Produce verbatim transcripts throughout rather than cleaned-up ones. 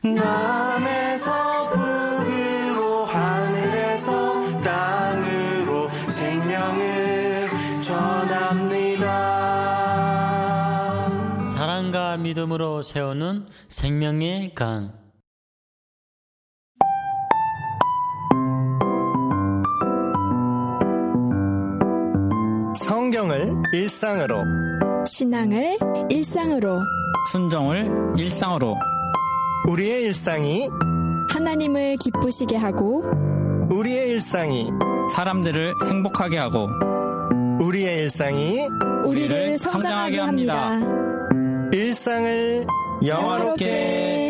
남에서 북으로 하늘에서 땅으로 생명을 전합니다. 사랑과 믿음으로 세우는 생명의 강. 성경을 일상으로, 신앙을 일상으로, 순종을 일상으로. 우리의 일상이 하나님을 기쁘시게 하고 우리의 일상이 사람들을 행복하게 하고 우리의 일상이 우리를 성장하게 합니다. 일상을 영화롭게.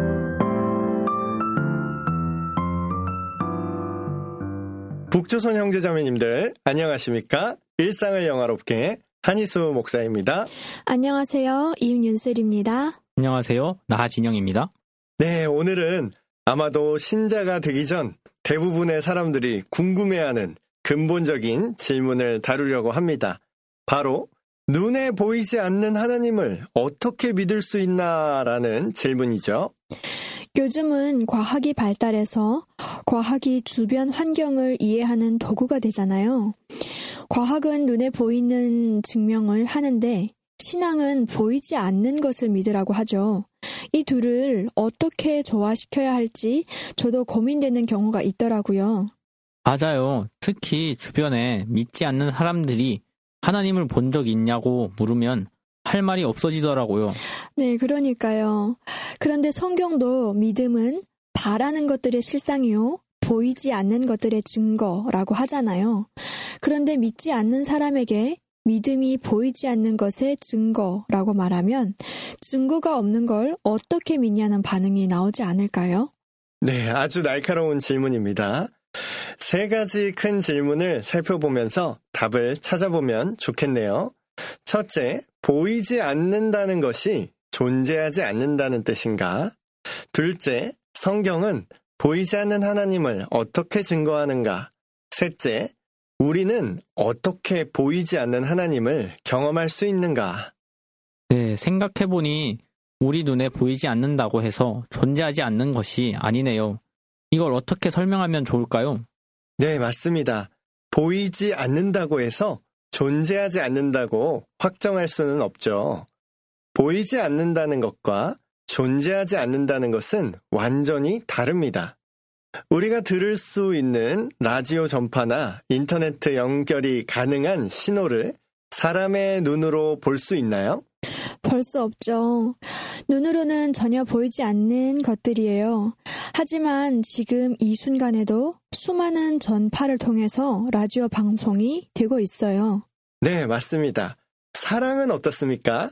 북조선 형제자매님들 안녕하십니까? 일상을 영화롭게 한희수 목사입니다. 안녕하세요. 임윤슬입니다. 안녕하세요. 나하진영입니다. 네, 오늘은 아마도 신자가 되기 전 대부분의 사람들이 궁금해하는 근본적인 질문을 다루려고 합니다. 바로 눈에 보이지 않는 하나님을 어떻게 믿을 수 있나라는 질문이죠. 요즘은 과학이 발달해서 과학이 주변 환경을 이해하는 도구가 되잖아요. 과학은 눈에 보이는 증명을 하는데 신앙은 보이지 않는 것을 믿으라고 하죠. 이 둘을 어떻게 조화시켜야 할지 저도 고민되는 경우가 있더라고요. 맞아요. 특히 주변에 믿지 않는 사람들이 하나님을 본 적 있냐고 물으면 할 말이 없어지더라고요. 네, 그러니까요. 그런데 성경도 믿음은 바라는 것들의 실상이요, 보이지 않는 것들의 증거라고 하잖아요. 그런데 믿지 않는 사람에게 믿음이 보이지 않는 것의 증거라고 말하면 증거가 없는 걸 어떻게 믿냐는 반응이 나오지 않을까요? 네, 아주 날카로운 질문입니다. 세 가지 큰 질문을 살펴보면서 답을 찾아보면 좋겠네요. 첫째, 보이지 않는다는 것이 존재하지 않는다는 뜻인가? 둘째, 성경은 보이지 않는 하나님을 어떻게 증거하는가? 셋째, 우리는 어떻게 보이지 않는 하나님을 경험할 수 있는가? 네, 생각해보니 우리 눈에 보이지 않는다고 해서 존재하지 않는 것이 아니네요. 이걸 어떻게 설명하면 좋을까요? 네, 맞습니다. 보이지 않는다고 해서 존재하지 않는다고 확정할 수는 없죠. 보이지 않는다는 것과 존재하지 않는다는 것은 완전히 다릅니다. 우리가 들을 수 있는 라디오 전파나 인터넷 연결이 가능한 신호를 사람의 눈으로 볼 수 있나요? 볼 수 없죠. 눈으로는 전혀 보이지 않는 것들이에요. 하지만 지금 이 순간에도 수많은 전파를 통해서 라디오 방송이 되고 있어요. 네, 맞습니다. 사랑은 어떻습니까?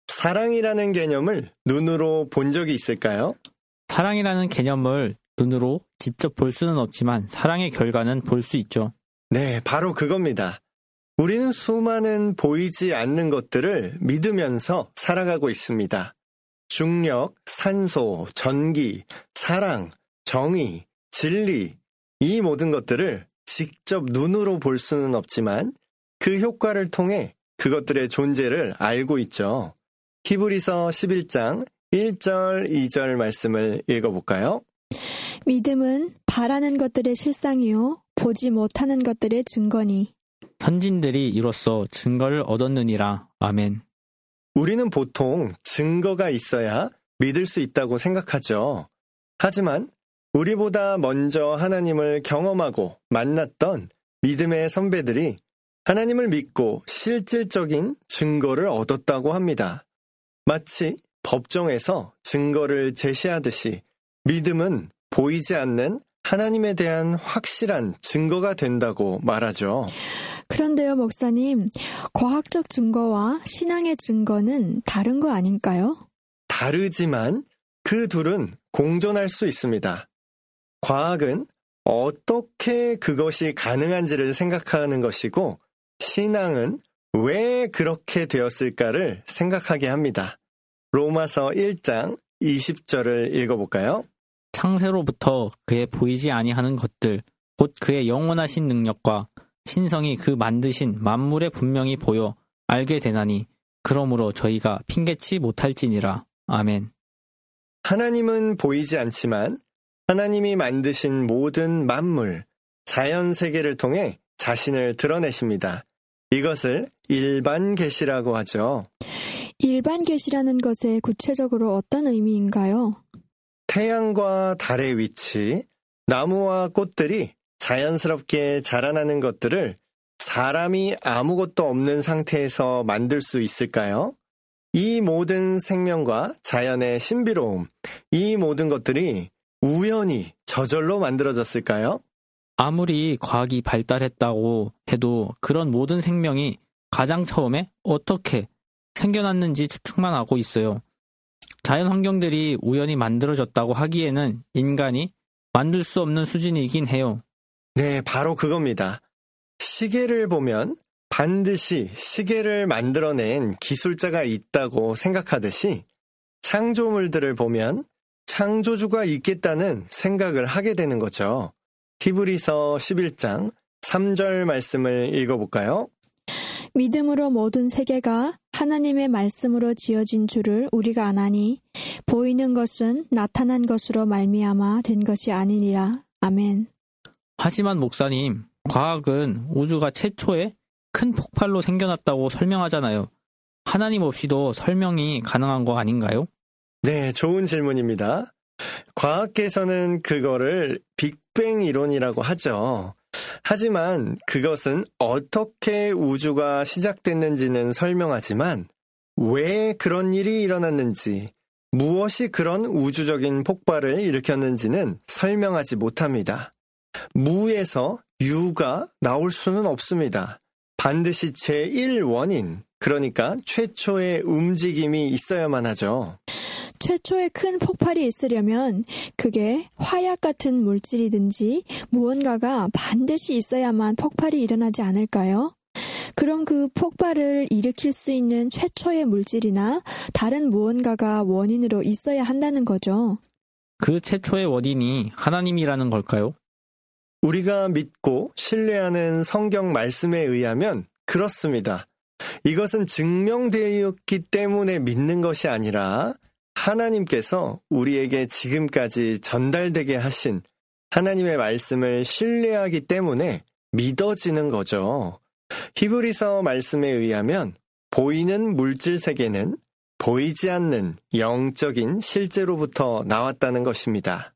사랑이라는 개념을 눈으로 본 적이 있을까요? 사랑이라는 개념을 눈으로 직접 볼 수는 없지만 사랑의 결과는 볼 수 있죠. 네, 바로 그겁니다. 우리는 수많은 보이지 않는 것들을 믿으면서 살아가고 있습니다. 중력, 산소, 전기, 사랑, 정의, 진리, 이 모든 것들을 직접 눈으로 볼 수는 없지만 그 효과를 통해 그것들의 존재를 알고 있죠. 히브리서 십일 장 일 절, 이 절 말씀을 읽어볼까요? 믿음은 바라는 것들의 실상이요, 보지 못하는 것들의 증거니. 선진들이 이로써 증거를 얻었느니라. 아멘. 우리는 보통 증거가 있어야 믿을 수 있다고 생각하죠. 하지만 우리보다 먼저 하나님을 경험하고 만났던 믿음의 선배들이 하나님을 믿고 실질적인 증거를 얻었다고 합니다. 마치 법정에서 증거를 제시하듯이 믿음은 보이지 않는 하나님에 대한 확실한 증거가 된다고 말하죠. 그런데요, 목사님, 과학적 증거와 신앙의 증거는 다른 거 아닐까요? 다르지만 그 둘은 공존할 수 있습니다. 과학은 어떻게 그것이 가능한지를 생각하는 것이고, 신앙은 왜 그렇게 되었을까를 생각하게 합니다. 로마서 일 장 이십 절을 읽어볼까요? 창세로부터 그의 보이지 아니하는 것들, 곧 그의 영원하신 능력과 신성이 그 만드신 만물에 분명히 보여 알게 되나니 그러므로 저희가 핑계치 못할지니라. 아멘. 하나님은 보이지 않지만 하나님이 만드신 모든 만물, 자연 세계를 통해 자신을 드러내십니다. 이것을 일반 계시라고 하죠. 일반 계시라는 것에 구체적으로 어떤 의미인가요? 태양과 달의 위치, 나무와 꽃들이 자연스럽게 자라나는 것들을 사람이 아무것도 없는 상태에서 만들 수 있을까요? 이 모든 생명과 자연의 신비로움, 이 모든 것들이 우연히 저절로 만들어졌을까요? 아무리 과학이 발달했다고 해도 그런 모든 생명이 가장 처음에 어떻게 생겨났는지 추측만 하고 있어요. 자연 환경들이 우연히 만들어졌다고 하기에는 인간이 만들 수 없는 수준이긴 해요. 네, 바로 그겁니다. 시계를 보면 반드시 시계를 만들어낸 기술자가 있다고 생각하듯이 창조물들을 보면 창조주가 있겠다는 생각을 하게 되는 거죠. 히브리서 십일 장 삼 절 말씀을 읽어볼까요? 믿음으로 모든 세계가 하나님의 말씀으로 지어진 줄을 우리가 아나니 보이는 것은 나타난 것으로 말미암아 된 것이 아니니라. 아멘. 하지만 목사님, 과학은 우주가 최초의 큰 폭발로 생겨났다고 설명하잖아요. 하나님 없이도 설명이 가능한 거 아닌가요? 네, 좋은 질문입니다. 과학계에서는 그거를 빅뱅 이론이라고 하죠. 하지만 그것은 어떻게 우주가 시작됐는지는 설명하지만 왜 그런 일이 일어났는지, 무엇이 그런 우주적인 폭발을 일으켰는지는 설명하지 못합니다. 무에서 유가 나올 수는 없습니다. 반드시 제일 원인, 그러니까 최초의 움직임이 있어야만 하죠. 최초의 큰 폭발이 있으려면 그게 화약 같은 물질이든지 무언가가 반드시 있어야만 폭발이 일어나지 않을까요? 그럼 그 폭발을 일으킬 수 있는 최초의 물질이나 다른 무언가가 원인으로 있어야 한다는 거죠. 그 최초의 원인이 하나님이라는 걸까요? 우리가 믿고 신뢰하는 성경 말씀에 의하면 그렇습니다. 이것은 증명되었기 때문에 믿는 것이 아니라 하나님께서 우리에게 지금까지 전달되게 하신 하나님의 말씀을 신뢰하기 때문에 믿어지는 거죠. 히브리서 말씀에 의하면 보이는 물질 세계는 보이지 않는 영적인 실제로부터 나왔다는 것입니다.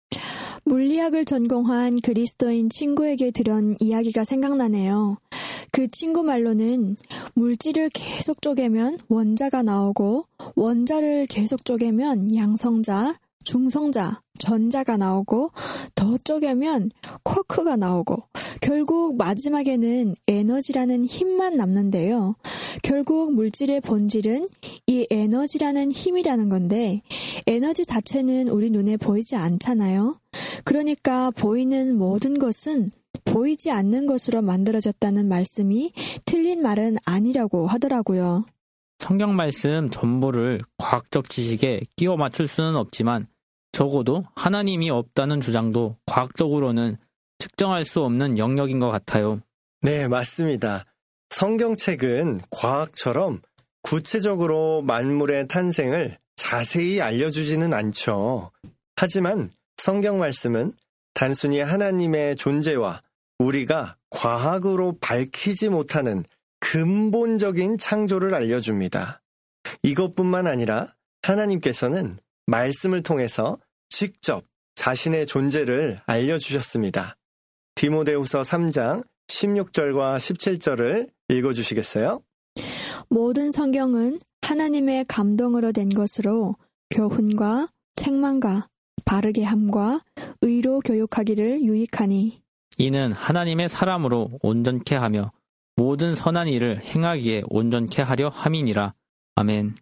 물리학을 전공한 그리스도인 친구에게 들은 이야기가 생각나네요. 그 친구 말로는 물질을 계속 쪼개면 원자가 나오고 원자를 계속 쪼개면 양성자, 중성자, 전자가 나오고 더 쪼개면 쿼크가 나오고 결국 마지막에는 에너지라는 힘만 남는데요. 결국 물질의 본질은 이 에너지라는 힘이라는 건데 에너지 자체는 우리 눈에 보이지 않잖아요. 그러니까 보이는 모든 것은 보이지 않는 것으로 만들어졌다는 말씀이 틀린 말은 아니라고 하더라고요. 성경 말씀 전부를 과학적 지식에 끼워 맞출 수는 없지만 적어도 하나님이 없다는 주장도 과학적으로는 측정할 수 없는 영역인 것 같아요. 네, 맞습니다. 성경책은 과학처럼 구체적으로 만물의 탄생을 자세히 알려주지는 않죠. 하지만 성경 말씀은 단순히 하나님의 존재와 우리가 과학으로 밝히지 못하는 근본적인 창조를 알려줍니다. 이것뿐만 아니라 하나님께서는 말씀을 통해서 직접 자신의 존재를 알려주셨습니다. 디모데후서 삼 장 십육 절과 십칠 절을 읽어주시겠어요? 모든 성경은 하나님의 감동으로 된 것으로 교훈과 책망과 바르게 함과 의로 교육하기를 유익하니 이는 하나님의 사람으로 온전케 하며 모든 선한 일을 행하기에 온전케 하려 함이니라. 아멘.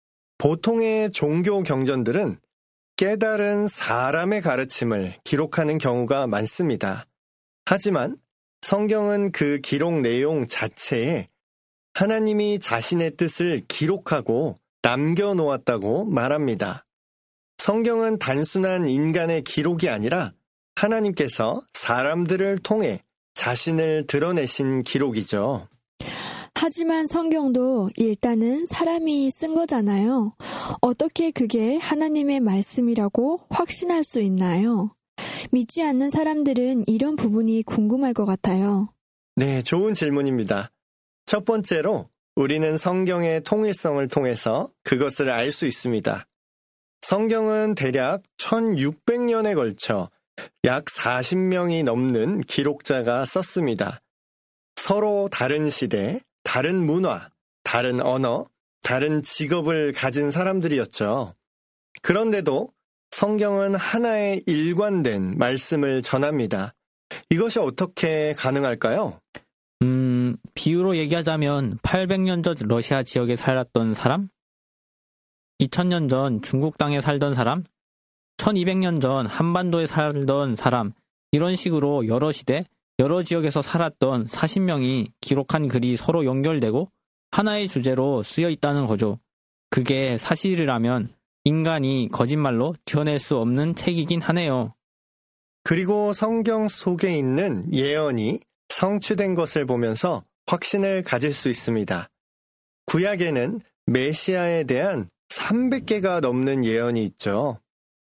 보통의 종교 경전들은 깨달은 사람의 가르침을 기록하는 경우가 많습니다. 하지만 성경은 그 기록 내용 자체에 하나님이 자신의 뜻을 기록하고 남겨놓았다고 말합니다. 성경은 단순한 인간의 기록이 아니라 하나님께서 사람들을 통해 자신을 드러내신 기록이죠. 하지만 성경도 일단은 사람이 쓴 거잖아요. 어떻게 그게 하나님의 말씀이라고 확신할 수 있나요? 믿지 않는 사람들은 이런 부분이 궁금할 것 같아요. 네, 좋은 질문입니다. 첫 번째로 우리는 성경의 통일성을 통해서 그것을 알 수 있습니다. 성경은 대략 천육백 년에 걸쳐 약 사십 명이 넘는 기록자가 썼습니다. 서로 다른 시대, 다른 문화, 다른 언어, 다른 직업을 가진 사람들이었죠. 그런데도 성경은 하나의 일관된 말씀을 전합니다. 이것이 어떻게 가능할까요? 음, 비유로 얘기하자면 팔백 년 전 러시아 지역에 살았던 사람, 이천 년 전 중국 땅에 살던 사람, 천이백 년 전 한반도에 살던 사람, 이런 식으로 여러 시대, 여러 지역에서 살았던 사십 명이 기록한 글이 서로 연결되고 하나의 주제로 쓰여 있다는 거죠. 그게 사실이라면 인간이 거짓말로 지어낼 수 없는 책이긴 하네요. 그리고 성경 속에 있는 예언이 성취된 것을 보면서 확신을 가질 수 있습니다. 구약에는 메시아에 대한 삼백 개가 넘는 예언이 있죠.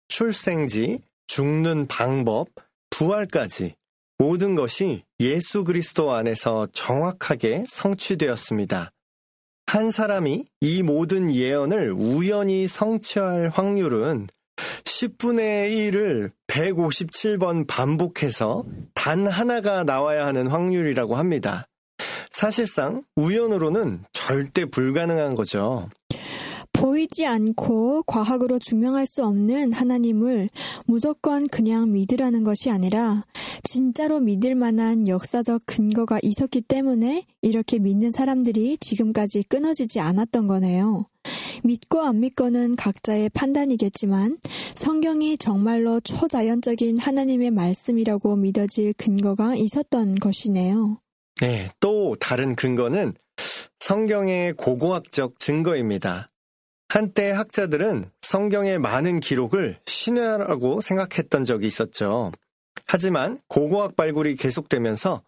출생지, 죽는 방법, 부활까지 모든 것이 예수 그리스도 안에서 정확하게 성취되었습니다. 한 사람이 이 모든 예언을 우연히 성취할 확률은 십분의 일을 백오십칠 번 반복해서 단 하나가 나와야 하는 확률이라고 합니다. 사실상 우연으로는 절대 불가능한 거죠. 보이지 않고 과학으로 증명할 수 없는 하나님을 무조건 그냥 믿으라는 것이 아니라 진짜로 믿을 만한 역사적 근거가 있었기 때문에 이렇게 믿는 사람들이 지금까지 끊어지지 않았던 거네요. 믿고 안 믿고는 각자의 판단이겠지만 성경이 정말로 초자연적인 하나님의 말씀이라고 믿어질 근거가 있었던 것이네요. 네, 또 다른 근거는 성경의 고고학적 증거입니다. 한때 학자들은 성경의 많은 기록을 신화라고 생각했던 적이 있었죠. 하지만 고고학 발굴이 계속되면서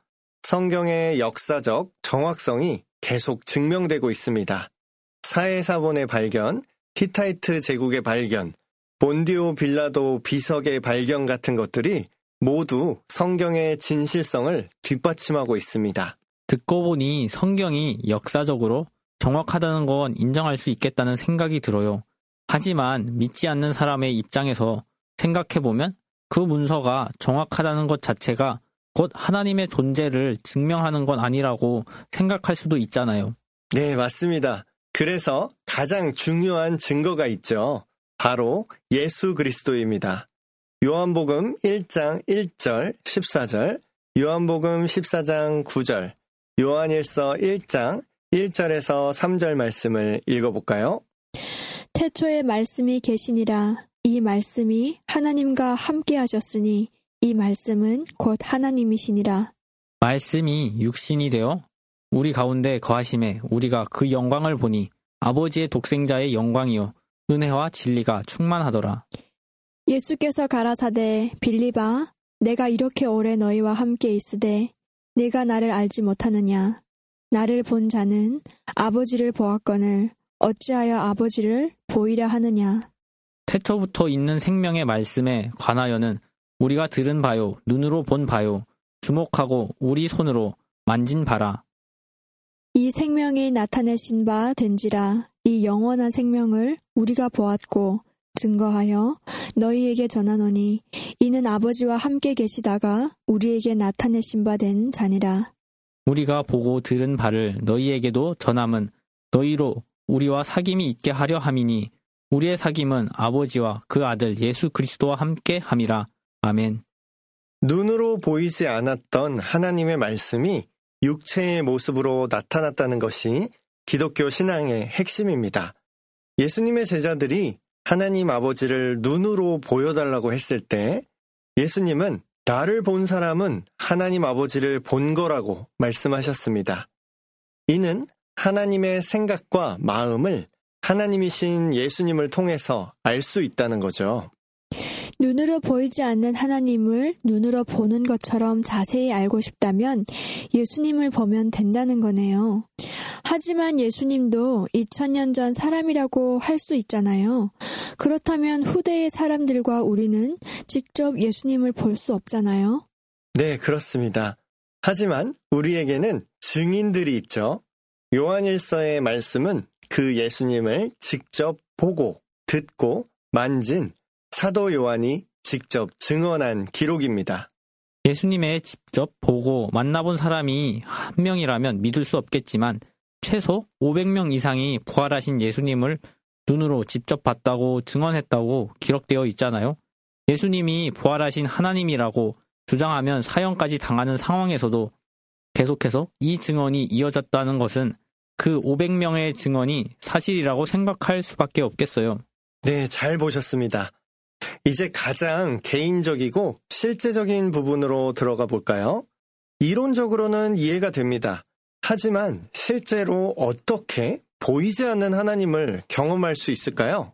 성경의 역사적 정확성이 계속 증명되고 있습니다. 사해사본의 발견, 히타이트 제국의 발견, 본디오 빌라도 비석의 발견 같은 것들이 모두 성경의 진실성을 뒷받침하고 있습니다. 듣고 보니 성경이 역사적으로 정확하다는 건 인정할 수 있겠다는 생각이 들어요. 하지만 믿지 않는 사람의 입장에서 생각해보면 그 문서가 정확하다는 것 자체가 곧 하나님의 존재를 증명하는 건 아니라고 생각할 수도 있잖아요. 네, 맞습니다. 그래서 가장 중요한 증거가 있죠. 바로 예수 그리스도입니다. 요한복음 일 장 일 절 십사 절, 요한복음 십사 장 구 절, 요한일서 일 장 일 절에서 삼 절 말씀을 읽어볼까요? 태초에 말씀이 계시니라. 이 말씀이 하나님과 함께 하셨으니 이 말씀은 곧 하나님이시니라. 말씀이 육신이 되어 우리 가운데 거하심에 우리가 그 영광을 보니 아버지의 독생자의 영광이요 은혜와 진리가 충만하더라. 예수께서 가라사대 빌립아 내가 이렇게 오래 너희와 함께 있으되 내가 나를 알지 못하느냐. 나를 본 자는 아버지를 보았거늘 어찌하여 아버지를 보이려 하느냐. 태초부터 있는 생명의 말씀에 관하여는 우리가 들은 바요 눈으로 본 바요 주목하고 우리 손으로 만진 바라. 이 생명이 나타내신 바 된지라. 이 영원한 생명을 우리가 보았고 증거하여 너희에게 전하노니 이는 아버지와 함께 계시다가 우리에게 나타내신 바 된 자니라. 우리가 보고 들은 바를 너희에게도 전함은 너희로 우리와 사귐이 있게 하려 함이니 우리의 사귐은 아버지와 그 아들 예수 그리스도와 함께 함이라. 아멘. 눈으로 보이지 않았던 하나님의 말씀이 육체의 모습으로 나타났다는 것이 기독교 신앙의 핵심입니다. 예수님의 제자들이 하나님 아버지를 눈으로 보여달라고 했을 때 예수님은 나를 본 사람은 하나님 아버지를 본 거라고 말씀하셨습니다. 이는 하나님의 생각과 마음을 하나님이신 예수님을 통해서 알 수 있다는 거죠. 눈으로 보이지 않는 하나님을 눈으로 보는 것처럼 자세히 알고 싶다면 예수님을 보면 된다는 거네요. 하지만 예수님도 이천 년 전 사람이라고 할 수 있잖아요. 그렇다면 후대의 사람들과 우리는 직접 예수님을 볼 수 없잖아요. 네, 그렇습니다. 하지만 우리에게는 증인들이 있죠. 요한일서의 말씀은 그 예수님을 직접 보고 듣고 만진 사도 요한이 직접 증언한 기록입니다. 예수님의 직접 보고 만나본 사람이 한 명이라면 믿을 수 없겠지만 최소 오백 명 이상이 부활하신 예수님을 눈으로 직접 봤다고 증언했다고 기록되어 있잖아요. 예수님이 부활하신 하나님이라고 주장하면 사형까지 당하는 상황에서도 계속해서 이 증언이 이어졌다는 것은 그 오백 명의 증언이 사실이라고 생각할 수밖에 없겠어요. 네, 잘 보셨습니다. 이제 가장 개인적이고 실제적인 부분으로 들어가 볼까요? 이론적으로는 이해가 됩니다. 하지만 실제로 어떻게 보이지 않는 하나님을 경험할 수 있을까요?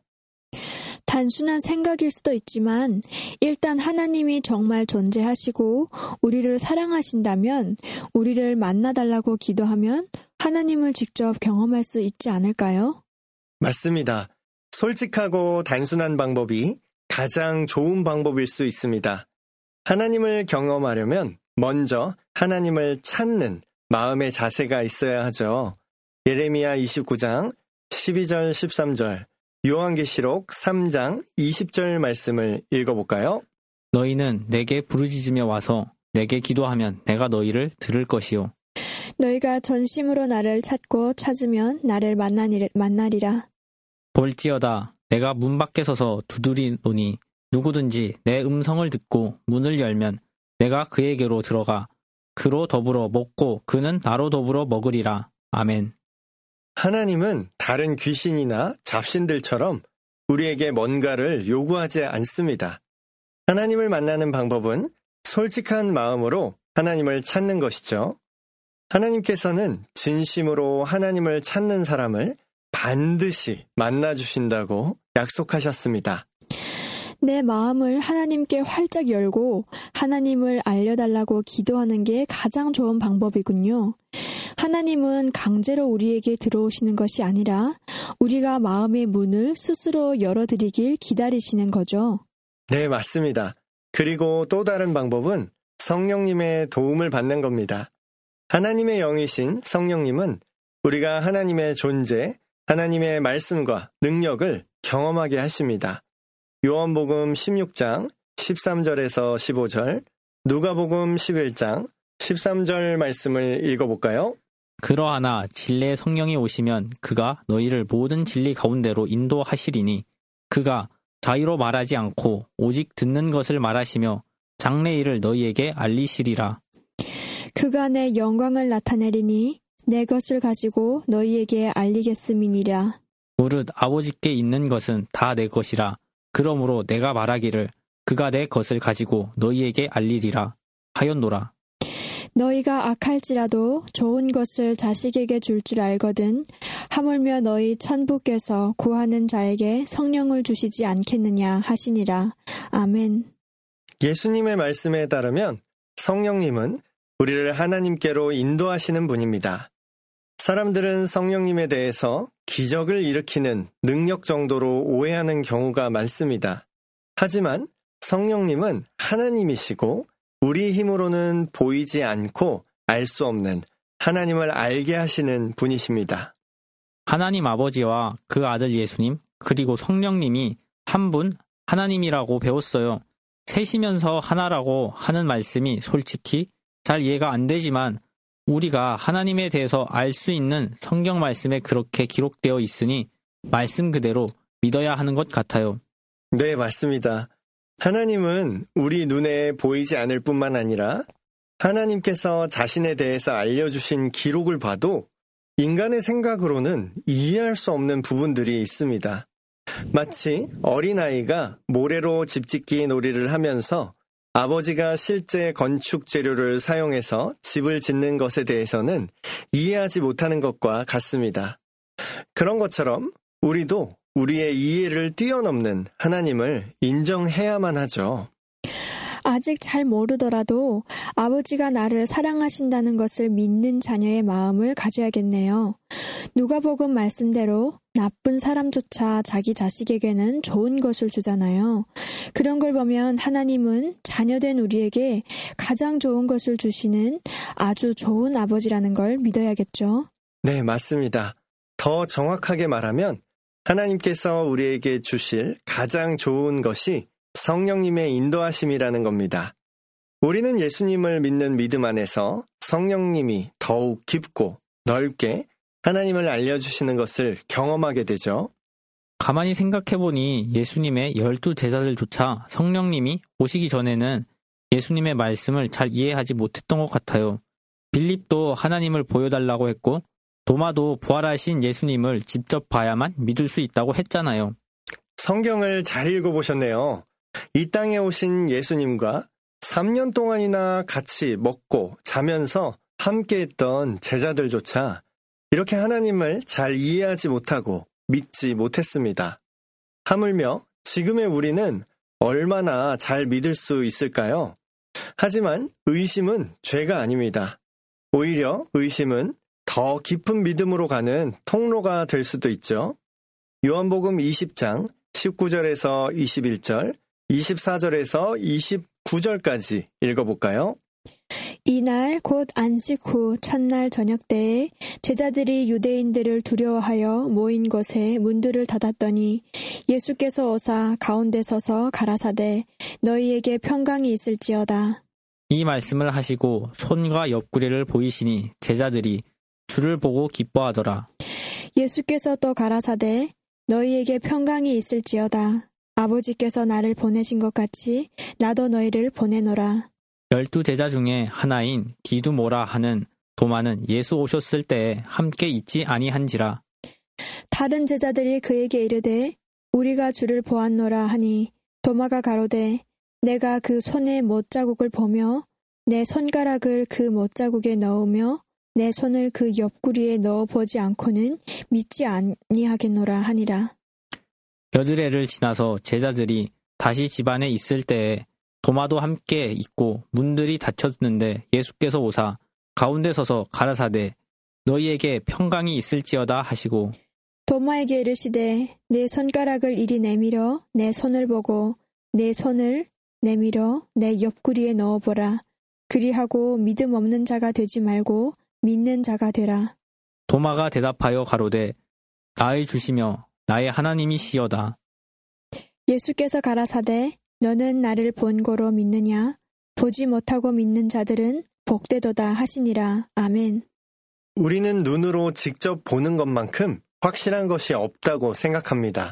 단순한 생각일 수도 있지만 일단 하나님이 정말 존재하시고 우리를 사랑하신다면 우리를 만나달라고 기도하면 하나님을 직접 경험할 수 있지 않을까요? 맞습니다. 솔직하고 단순한 방법이 가장 좋은 방법일 수 있습니다. 하나님을 경험하려면 먼저 하나님을 찾는 마음의 자세가 있어야 하죠. 예레미야 이십구 장 십이 절 십삼 절, 요한계시록 삼 장 이십 절 말씀을 읽어볼까요? 너희는 내게 부르짖으며 와서 내게 기도하면 내가 너희를 들을 것이요. 너희가 전심으로 나를 찾고 찾으면 나를 만나니, 만나리라. 볼지어다 내가 문 밖에 서서 두드리노니 누구든지 내 음성을 듣고 문을 열면 내가 그에게로 들어가 그로 더불어 먹고 그는 나로 더불어 먹으리라. 아멘. 하나님은 다른 귀신이나 잡신들처럼 우리에게 뭔가를 요구하지 않습니다. 하나님을 만나는 방법은 솔직한 마음으로 하나님을 찾는 것이죠. 하나님께서는 진심으로 하나님을 찾는 사람을 반드시 만나주신다고 약속하셨습니다. 내 마음을 하나님께 활짝 열고 하나님을 알려달라고 기도하는 게 가장 좋은 방법이군요. 하나님은 강제로 우리에게 들어오시는 것이 아니라 우리가 마음의 문을 스스로 열어드리길 기다리시는 거죠. 네, 맞습니다. 그리고 또 다른 방법은 성령님의 도움을 받는 겁니다. 하나님의 영이신 성령님은 우리가 하나님의 존재, 하나님의 말씀과 능력을 경험하게 하십니다. 요한복음 십육 장 십삼 절에서 십오 절, 누가복음 십일 장 십삼 절 말씀을 읽어볼까요? 그러하나 진리의 성령이 오시면 그가 너희를 모든 진리 가운데로 인도하시리니 그가 자의로 말하지 않고 오직 듣는 것을 말하시며 장래 일을 너희에게 알리시리라. 그가 내 영광을 나타내리니 내 것을 가지고 너희에게 알리겠음이니라. 무릇 아버지께 있는 것은 다 내 것이라. 그러므로 내가 말하기를 그가 내 것을 가지고 너희에게 알리리라 하였노라. 너희가 악할지라도 좋은 것을 자식에게 줄 줄 알거든 하물며 너희 천부께서 구하는 자에게 성령을 주시지 않겠느냐 하시니라. 아멘. 예수님의 말씀에 따르면 성령님은 우리를 하나님께로 인도하시는 분입니다. 사람들은 성령님에 대해서 기적을 일으키는 능력 정도로 오해하는 경우가 많습니다. 하지만 성령님은 하나님이시고 우리 힘으로는 보이지 않고 알 수 없는 하나님을 알게 하시는 분이십니다. 하나님 아버지와 그 아들 예수님 그리고 성령님이 한 분 하나님이라고 배웠어요. 셋이면서 하나라고 하는 말씀이 솔직히 잘 이해가 안 되지만 우리가 하나님에 대해서 알 수 있는 성경 말씀에 그렇게 기록되어 있으니 말씀 그대로 믿어야 하는 것 같아요. 네, 맞습니다. 하나님은 우리 눈에 보이지 않을 뿐만 아니라 하나님께서 자신에 대해서 알려주신 기록을 봐도 인간의 생각으로는 이해할 수 없는 부분들이 있습니다. 마치 어린아이가 모래로 집짓기 놀이를 하면서 아버지가 실제 건축 재료를 사용해서 집을 짓는 것에 대해서는 이해하지 못하는 것과 같습니다. 그런 것처럼 우리도 우리의 이해를 뛰어넘는 하나님을 인정해야만 하죠. 아직 잘 모르더라도 아버지가 나를 사랑하신다는 것을 믿는 자녀의 마음을 가져야겠네요. 누가복음 말씀대로 나쁜 사람조차 자기 자식에게는 좋은 것을 주잖아요. 그런 걸 보면 하나님은 자녀된 우리에게 가장 좋은 것을 주시는 아주 좋은 아버지라는 걸 믿어야겠죠. 네, 맞습니다. 더 정확하게 말하면 하나님께서 우리에게 주실 가장 좋은 것이 성령님의 인도하심이라는 겁니다. 우리는 예수님을 믿는 믿음 안에서 성령님이 더욱 깊고 넓게 하나님을 알려주시는 것을 경험하게 되죠. 가만히 생각해보니 예수님의 열두 제자들조차 성령님이 오시기 전에는 예수님의 말씀을 잘 이해하지 못했던 것 같아요. 빌립도 하나님을 보여달라고 했고 도마도 부활하신 예수님을 직접 봐야만 믿을 수 있다고 했잖아요. 성경을 잘 읽어보셨네요. 이 땅에 오신 예수님과 삼 년 동안이나 같이 먹고 자면서 함께했던 제자들조차 이렇게 하나님을 잘 이해하지 못하고 믿지 못했습니다. 하물며 지금의 우리는 얼마나 잘 믿을 수 있을까요? 하지만 의심은 죄가 아닙니다. 오히려 의심은 더 깊은 믿음으로 가는 통로가 될 수도 있죠. 요한복음 이십 장 십구 절에서 이십일 절, 이십사 절에서 이십구 절까지 읽어볼까요? 이날 곧 안식 후 첫날 저녁 때에 제자들이 유대인들을 두려워하여 모인 곳에 문들을 닫았더니 예수께서 오사 가운데 서서 가라사대 너희에게 평강이 있을지어다. 이 말씀을 하시고 손과 옆구리를 보이시니 제자들이 주를 보고 기뻐하더라. 예수께서 또 가라사대 너희에게 평강이 있을지어다. 아버지께서 나를 보내신 것 같이 나도 너희를 보내노라. 열두 제자 중에 하나인 디두모라 하는 도마는 예수 오셨을 때에 함께 있지 아니한지라. 다른 제자들이 그에게 이르되 우리가 주를 보았노라 하니 도마가 가로되 내가 그 손의 못자국을 보며 내 손가락을 그 못자국에 넣으며 내 손을 그 옆구리에 넣어보지 않고는 믿지 아니하겠노라 하니라. 여드레를 지나서 제자들이 다시 집안에 있을 때에 도마도 함께 있고 문들이 닫혔는데 예수께서 오사 가운데 서서 가라사대 너희에게 평강이 있을지어다 하시고 도마에게 이르시되 내 손가락을 이리 내밀어 내 손을 보고 내 손을 내밀어 내 옆구리에 넣어보라. 그리하고 믿음 없는 자가 되지 말고 믿는 자가 되라. 도마가 대답하여 가로되 나의 주시며 나의 하나님이시여다. 예수께서 가라사대 너는 나를 본고로 믿느냐? 보지 못하고 믿는 자들은 복되도다 하시니라. 아멘. 우리는 눈으로 직접 보는 것만큼 확실한 것이 없다고 생각합니다.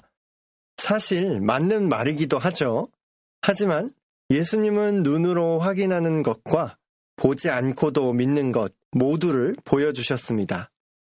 사실 맞는 말이기도 하죠. 하지만 예수님은 눈으로 확인하는 것과 보지 않고도 믿는 것 모두를 보여주셨습니다.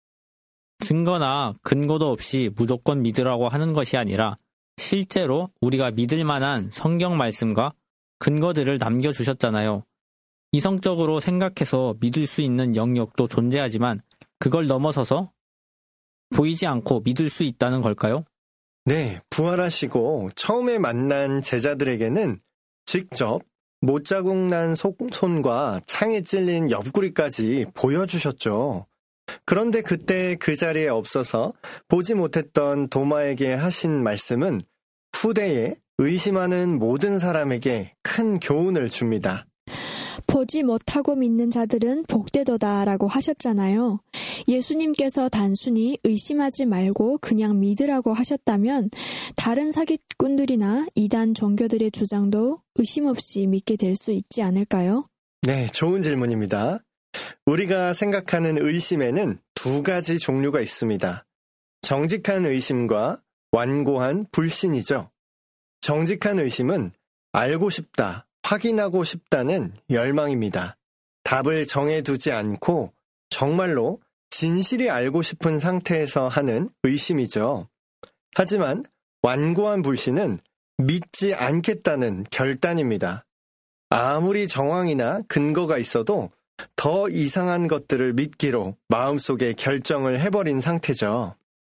증거나 근거도 없이 무조건 믿으라고 하는 것이 아니라 실제로 우리가 믿을 만한 성경 말씀과 근거들을 남겨주셨잖아요. 이성적으로 생각해서 믿을 수 있는 영역도 존재하지만 그걸 넘어서서 보이지 않고 믿을 수 있다는 걸까요? 네, 부활하시고 처음에 만난 제자들에게는 직접 못자국 난 손과 창에 찔린 옆구리까지 보여주셨죠. 그런데 그때 그 자리에 없어서 보지 못했던 도마에게 하신 말씀은 후대에 의심하는 모든 사람에게 큰 교훈을 줍니다. 보지 못하고 믿는 자들은 복되도다라고 하셨잖아요. 예수님께서 단순히 의심하지 말고 그냥 믿으라고 하셨다면 다른 사기꾼들이나 이단 종교들의 주장도 의심 없이 믿게 될 수 있지 않을까요? 네, 좋은 질문입니다. 우리가 생각하는 의심에는 두 가지 종류가 있습니다. 정직한 의심과 완고한 불신이죠. 정직한 의심은 알고 싶다, 확인하고 싶다는 열망입니다. 답을 정해두지 않고 정말로 진실이 알고 싶은 상태에서 하는 의심이죠. 하지만 완고한 불신은 믿지 않겠다는 결단입니다. 아무리 정황이나 근거가 있어도 더 이상한 것들을 믿기로 마음속에 결정을 해버린 상태죠.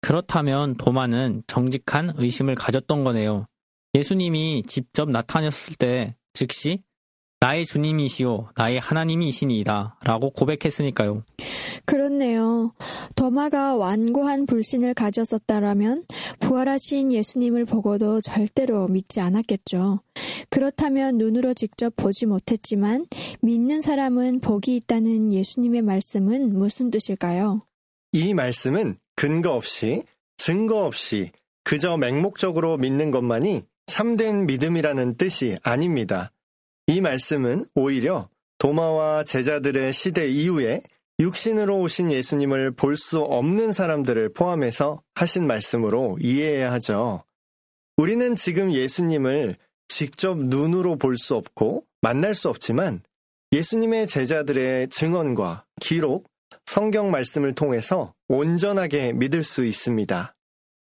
그렇다면 도마는 정직한 의심을 가졌던 거네요. 예수님이 직접 나타났을 때 즉시 나의 주님이시오, 나의 하나님이시니이다 라고 고백했으니까요. 그렇네요. 도마가 완고한 불신을 가졌었다라면 부활하신 예수님을 보고도 절대로 믿지 않았겠죠. 그렇다면 눈으로 직접 보지 못했지만 믿는 사람은 복이 있다는 예수님의 말씀은 무슨 뜻일까요? 이 말씀은 근거 없이, 증거 없이 그저 맹목적으로 믿는 것만이 참된 믿음이라는 뜻이 아닙니다. 이 말씀은 오히려 도마와 제자들의 시대 이후에 육신으로 오신 예수님을 볼 수 없는 사람들을 포함해서 하신 말씀으로 이해해야 하죠. 우리는 지금 예수님을 직접 눈으로 볼 수 없고 만날 수 없지만 예수님의 제자들의 증언과 기록, 성경 말씀을 통해서 온전하게 믿을 수 있습니다.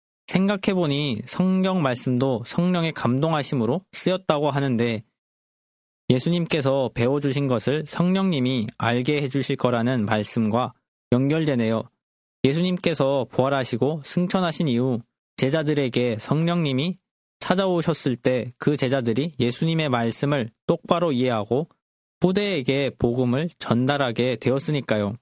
생각해보니 성경 말씀도 성령의 감동하심으로 쓰였다고 하는데 예수님께서 배워주신 것을 성령님이 알게 해주실 거라는 말씀과 연결되네요. 예수님께서 부활하시고 승천하신 이후 제자들에게 성령님이 찾아오셨을 때 그 제자들이 예수님의 말씀을 똑바로 이해하고 후대에게 복음을 전달하게 되었으니까요.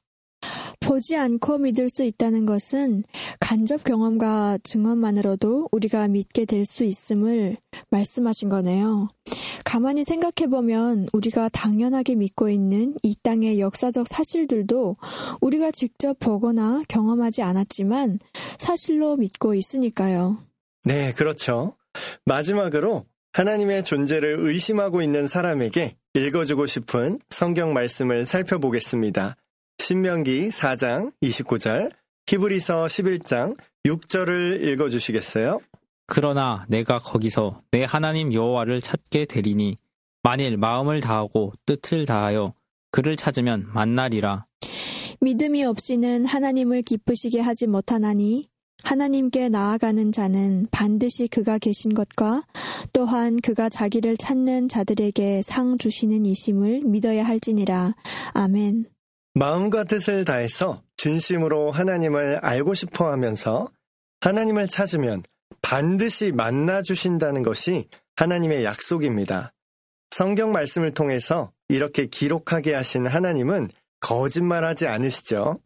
보지 않고 믿을 수 있다는 것은 간접 경험과 증언만으로도 우리가 믿게 될 수 있음을 말씀하신 거네요. 가만히 생각해보면 우리가 당연하게 믿고 있는 이 땅의 역사적 사실들도 우리가 직접 보거나 경험하지 않았지만 사실로 믿고 있으니까요. 네, 그렇죠. 마지막으로 하나님의 존재를 의심하고 있는 사람에게 읽어주고 싶은 성경 말씀을 살펴보겠습니다. 신명기 사 장 이십구 절, 히브리서 십일 장 육 절을 읽어주시겠어요? 그러나 내가 거기서 내 하나님 여호와를 찾게 되리니 만일 마음을 다하고 뜻을 다하여 그를 찾으면 만나리라. 믿음이 없이는 하나님을 기쁘시게 하지 못하나니 하나님께 나아가는 자는 반드시 그가 계신 것과 또한 그가 자기를 찾는 자들에게 상 주시는 이심을 믿어야 할지니라. 아멘. 마음과 뜻을 다해서 진심으로 하나님을 알고 싶어 하면서 하나님을 찾으면 반드시 만나주신다는 것이 하나님의 약속입니다. 성경 말씀을 통해서 이렇게 기록하게 하신 하나님은 거짓말하지 않으시죠?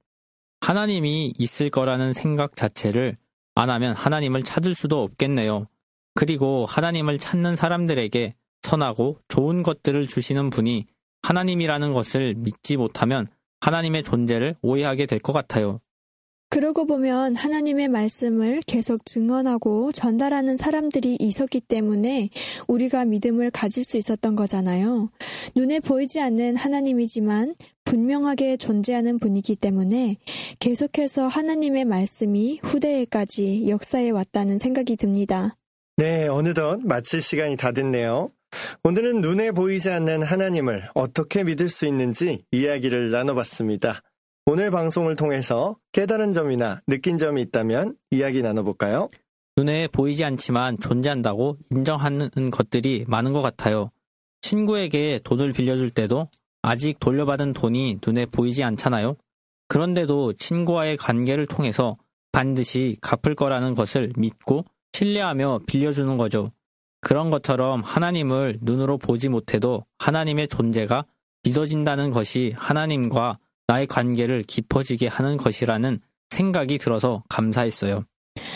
하나님이 있을 거라는 생각 자체를 안 하면 하나님을 찾을 수도 없겠네요. 그리고 하나님을 찾는 사람들에게 선하고 좋은 것들을 주시는 분이 하나님이라는 것을 믿지 못하면 하나님의 존재를 오해하게 될 것 같아요. 그러고 보면 하나님의 말씀을 계속 증언하고 전달하는 사람들이 있었기 때문에 우리가 믿음을 가질 수 있었던 거잖아요. 눈에 보이지 않는 하나님이지만 분명하게 존재하는 분이기 때문에 계속해서 하나님의 말씀이 후대에까지 역사해 왔다는 생각이 듭니다. 네, 어느덧 마칠 시간이 다 됐네요. 오늘은 눈에 보이지 않는 하나님을 어떻게 믿을 수 있는지 이야기를 나눠봤습니다. 오늘 방송을 통해서 깨달은 점이나 느낀 점이 있다면 이야기 나눠볼까요? 눈에 보이지 않지만 존재한다고 인정하는 것들이 많은 것 같아요. 친구에게 돈을 빌려줄 때도 아직 돌려받은 돈이 눈에 보이지 않잖아요. 그런데도 친구와의 관계를 통해서 반드시 갚을 거라는 것을 믿고 신뢰하며 빌려주는 거죠. 그런 것처럼 하나님을 눈으로 보지 못해도 하나님의 존재가 믿어진다는 것이 하나님과 나의 관계를 깊어지게 하는 것이라는 생각이 들어서 감사했어요.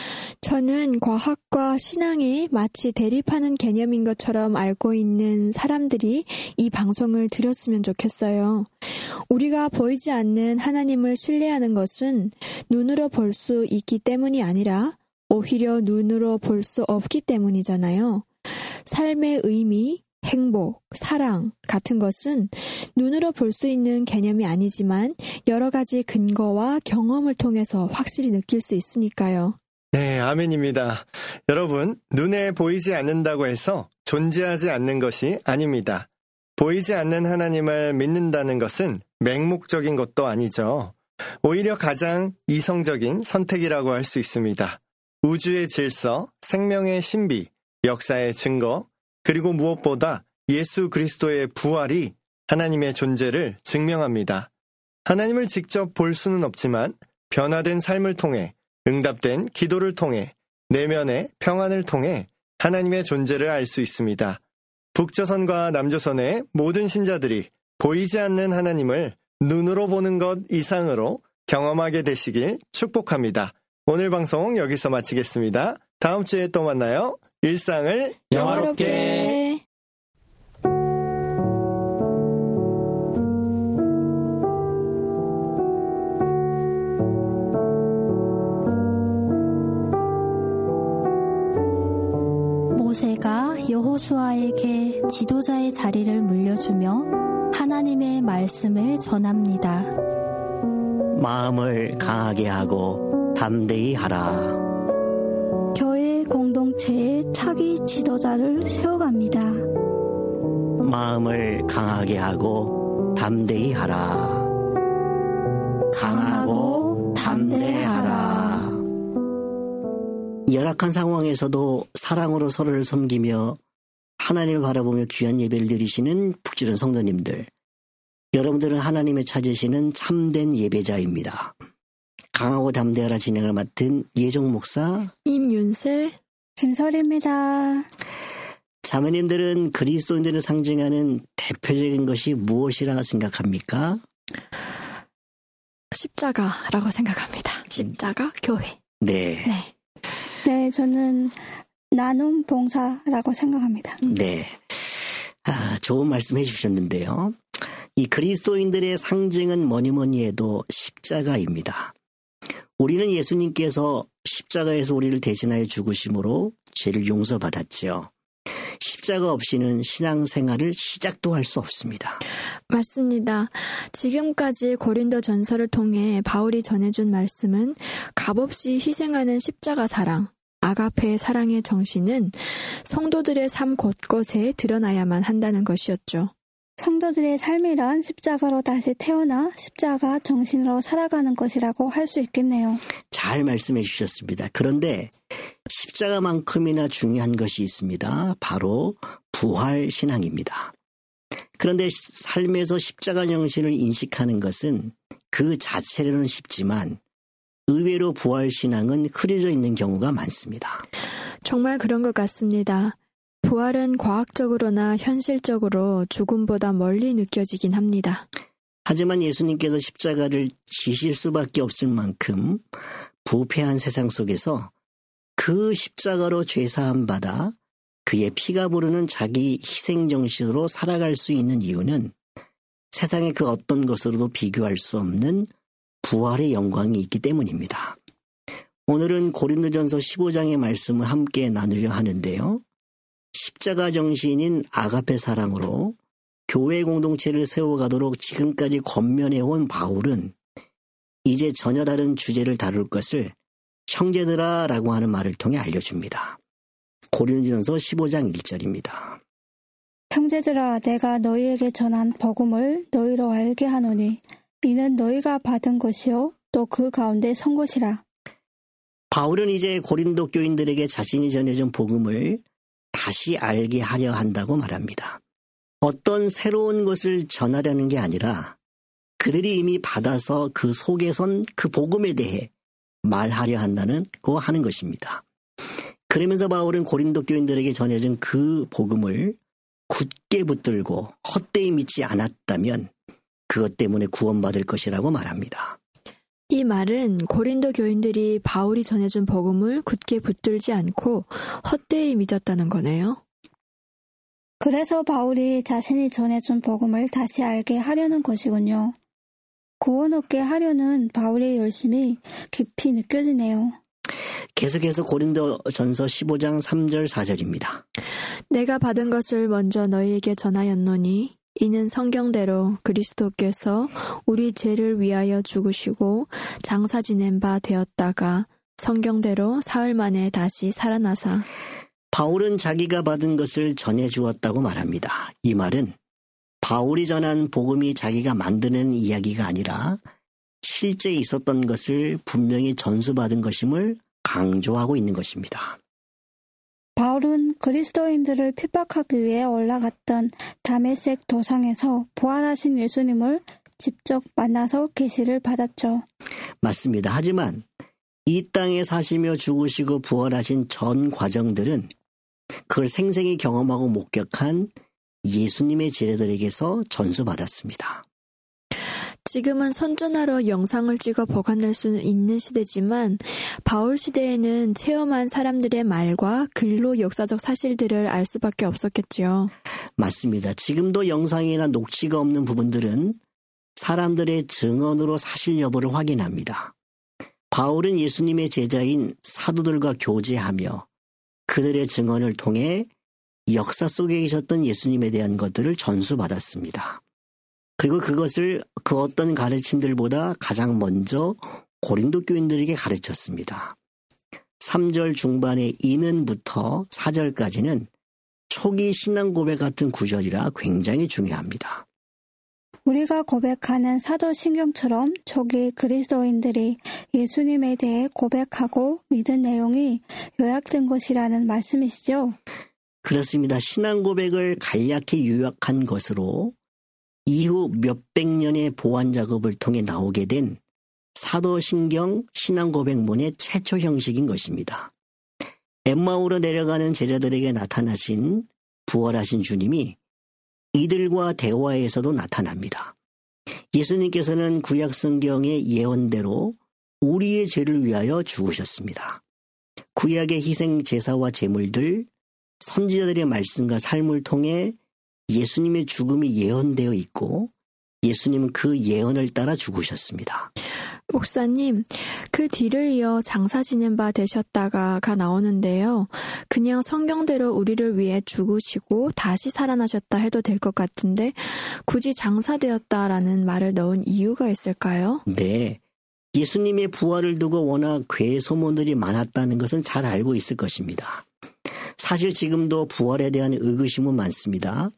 저는 과학과 신앙이 마치 대립하는 개념인 것처럼 알고 있는 사람들이 이 방송을 들었으면 좋겠어요. 우리가 보이지 않는 하나님을 신뢰하는 것은 눈으로 볼 수 있기 때문이 아니라 오히려 눈으로 볼 수 없기 때문이잖아요. 삶의 의미, 행복, 사랑 같은 것은 눈으로 볼 수 있는 개념이 아니지만 여러 가지 근거와 경험을 통해서 확실히 느낄 수 있으니까요. 네, 아멘입니다. 여러분, 눈에 보이지 않는다고 해서 존재하지 않는 것이 아닙니다. 보이지 않는 하나님을 믿는다는 것은 맹목적인 것도 아니죠. 오히려 가장 이성적인 선택이라고 할 수 있습니다. 우주의 질서, 생명의 신비, 역사의 증거, 그리고 무엇보다 예수 그리스도의 부활이 하나님의 존재를 증명합니다. 하나님을 직접 볼 수는 없지만 변화된 삶을 통해 응답된 기도를 통해 내면의 평안을 통해 하나님의 존재를 알 수 있습니다. 북조선과 남조선의 모든 신자들이 보이지 않는 하나님을 눈으로 보는 것 이상으로 경험하게 되시길 축복합니다. 오늘 방송 여기서 마치겠습니다. 다음 주에 또 만나요. 일상을 영화롭게. 모세가 여호수아에게 지도자의 자리를 물려주며 하나님의 말씀을 전합니다. 마음을 강하게 하고 담대히 하라. 교회 공동체에 차기 지도자를 세워갑니다. 마음을 강하게 하고 담대히 하라. 강하고 담대하라. 열악한 상황에서도 사랑으로 서로를 섬기며 하나님을 바라보며 귀한 예배를 드리시는 북지른 성도님들, 여러분들은 하나님의 찾으시는 참된 예배자입니다. 강하고 담대하라 진행을 맡은 예종 목사 임윤슬 김설입니다. 자매님들은 그리스도인들을 상징하는 대표적인 것이 무엇이라 생각합니까? 십자가라고 생각합니다. 십자가 교회. 네. 네. 네, 저는 나눔 봉사라고 생각합니다. 네. 아, 좋은 말씀 해주셨는데요. 이 그리스도인들의 상징은 뭐니 뭐니 해도 십자가입니다. 우리는 예수님께서 십자가에서 우리를 대신하여 죽으심으로 죄를 용서받았죠. 십자가 없이는 신앙생활을 시작도 할 수 없습니다. 맞습니다. 지금까지 고린도 전서를 통해 바울이 전해준 말씀은 값없이 희생하는 십자가 사랑, 아가페의 사랑의 정신은 성도들의 삶 곳곳에 드러나야만 한다는 것이었죠. 성도들의 삶이란 십자가로 다시 태어나 십자가 정신으로 살아가는 것이라고 할 수 있겠네요. 잘 말씀해 주셨습니다. 그런데 십자가만큼이나 중요한 것이 있습니다. 바로 부활신앙입니다. 그런데 삶에서 십자가 정신을 인식하는 것은 그 자체로는 쉽지만 의외로 부활신앙은 흐려져 있는 경우가 많습니다. 정말 그런 것 같습니다. 부활은 과학적으로나 현실적으로 죽음보다 멀리 느껴지긴 합니다. 하지만 예수님께서 십자가를 지실 수밖에 없을 만큼 부패한 세상 속에서 그 십자가로 죄사함 받아 그의 피가 부르는 자기 희생정신으로 살아갈 수 있는 이유는 세상의 그 어떤 것으로도 비교할 수 없는 부활의 영광이 있기 때문입니다. 오늘은 고린도전서 십오 장의 말씀을 함께 나누려 하는데요. 십자가 정신인 아가페 사랑으로 교회 공동체를 세워가도록 지금까지 권면해온 바울은 이제 전혀 다른 주제를 다룰 것을 형제들아 라고 하는 말을 통해 알려줍니다. 고린도전서 십오 장 일 절입니다. 형제들아, 내가 너희에게 전한 복음을 너희로 알게 하노니 이는 너희가 받은 것이요 또 그 가운데 선 것이라. 바울은 이제 고린도 교인들에게 자신이 전해준 복음을 다시 알게 하려 한다고 말합니다. 어떤 새로운 것을 전하려는 게 아니라 그들이 이미 받아서 그 속에 선 그 복음에 대해 말하려 한다는 거 하는 것입니다. 그러면서 바울은 고린도 교인들에게 전해준 그 복음을 굳게 붙들고 헛되이 믿지 않았다면 그것 때문에 구원받을 것이라고 말합니다. 이 말은 고린도 교인들이 바울이 전해준 복음을 굳게 붙들지 않고 헛되이 믿었다는 거네요. 그래서 바울이 자신이 전해준 복음을 다시 알게 하려는 것이군요. 구원 얻게 하려는 바울의 열심이 깊이 느껴지네요. 계속해서 고린도전서 십오 장 삼 절 사 절입니다. 내가 받은 것을 먼저 너희에게 전하였노니 이는 성경대로 그리스도께서 우리 죄를 위하여 죽으시고 장사 지낸 바 되었다가 성경대로 사흘 만에 다시 살아나사. 바울은 자기가 받은 것을 전해주었다고 말합니다. 이 말은 바울이 전한 복음이 자기가 만드는 이야기가 아니라 실제 있었던 것을 분명히 전수받은 것임을 강조하고 있는 것입니다. 바울은 그리스도인들을 핍박하기 위해 올라갔던 다메섹 도상에서 부활하신 예수님을 직접 만나서 계시를 받았죠. 맞습니다. 하지만 이 땅에 사시며 죽으시고 부활하신 전 과정들은 그걸 생생히 경험하고 목격한 예수님의 제자들에게서 전수받았습니다. 지금은 손전화로 영상을 찍어 보관할 수 있는 시대지만 바울 시대에는 체험한 사람들의 말과 글로 역사적 사실들을 알 수밖에 없었겠지요. 맞습니다. 지금도 영상이나 녹취가 없는 부분들은 사람들의 증언으로 사실 여부를 확인합니다. 바울은 예수님의 제자인 사도들과 교제하며 그들의 증언을 통해 역사 속에 계셨던 예수님에 대한 것들을 전수받았습니다. 그리고 그것을 그 어떤 가르침들보다 가장 먼저 고린도 교인들에게 가르쳤습니다. 삼 절 중반의 이는부터 사 절까지는 초기 신앙 고백 같은 구절이라 굉장히 중요합니다. 우리가 고백하는 사도신경처럼 초기 그리스도인들이 예수님에 대해 고백하고 믿은 내용이 요약된 것이라는 말씀이시죠? 그렇습니다. 신앙 고백을 간략히 요약한 것으로 이후 몇백 년의 보완 작업을 통해 나오게 된 사도신경 신앙 고백문의 최초 형식인 것입니다. 엠마오로 내려가는 제자들에게 나타나신 부활하신 주님이 이들과 대화에서도 나타납니다. 예수님께서는 구약 성경의 예언대로 우리의 죄를 위하여 죽으셨습니다. 구약의 희생 제사와 제물들, 선지자들의 말씀과 삶을 통해 예수님의 죽음이 예언되어 있고 예수님은 그 예언을 따라 죽으셨습니다. 목사님, 그 뒤를 이어 장사 지낸 바 되셨다가가 나오는데요. 그냥 성경대로 우리를 위해 죽으시고 다시 살아나셨다 해도 될 것 같은데 굳이 장사되었다라는 말을 넣은 이유가 있을까요? 네. 예수님의 부활을 두고 워낙 괴소문들이 많았다는 것은 잘 알고 있을 것입니다. 사실 지금도 부활에 대한 의구심은 많습니다.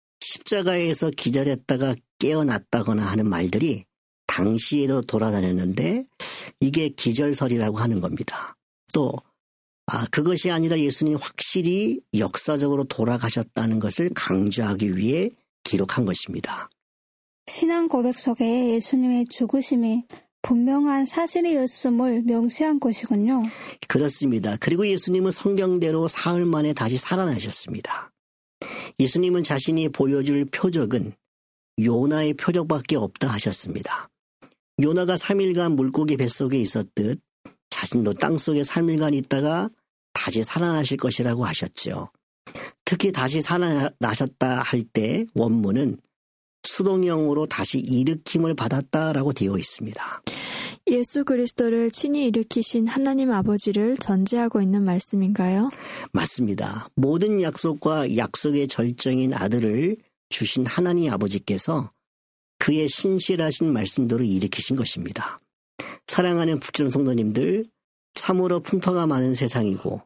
십자가에서 기절했다가 깨어났다거나 하는 말들이 당시에도 돌아다녔는데 이게 기절설이라고 하는 겁니다. 또 아, 그것이 아니라 예수님이 확실히 역사적으로 돌아가셨다는 것을 강조하기 위해 기록한 것입니다. 신앙 고백 속에 예수님의 죽으심이 분명한 사실이었음을 명시한 것이군요. 그렇습니다. 그리고 예수님은 성경대로 사흘 만에 다시 살아나셨습니다. 예수님은 자신이 보여줄 표적은 요나의 표적밖에 없다 하셨습니다. 요나가 삼 일간 물고기 뱃속에 있었듯 자신도 땅속에 삼 일간 있다가 다시 살아나실 것이라고 하셨죠. 특히 다시 살아나셨다 할 때 원문은 수동형으로 다시 일으킴을 받았다라고 되어 있습니다. 예수 그리스도를 친히 일으키신 하나님 아버지를 전제하고 있는 말씀인가요? 맞습니다. 모든 약속과 약속의 절정인 아들을 주신 하나님 아버지께서 그의 신실하신 말씀대로 일으키신 것입니다. 사랑하는 북전 성도님들, 참으로 풍파가 많은 세상이고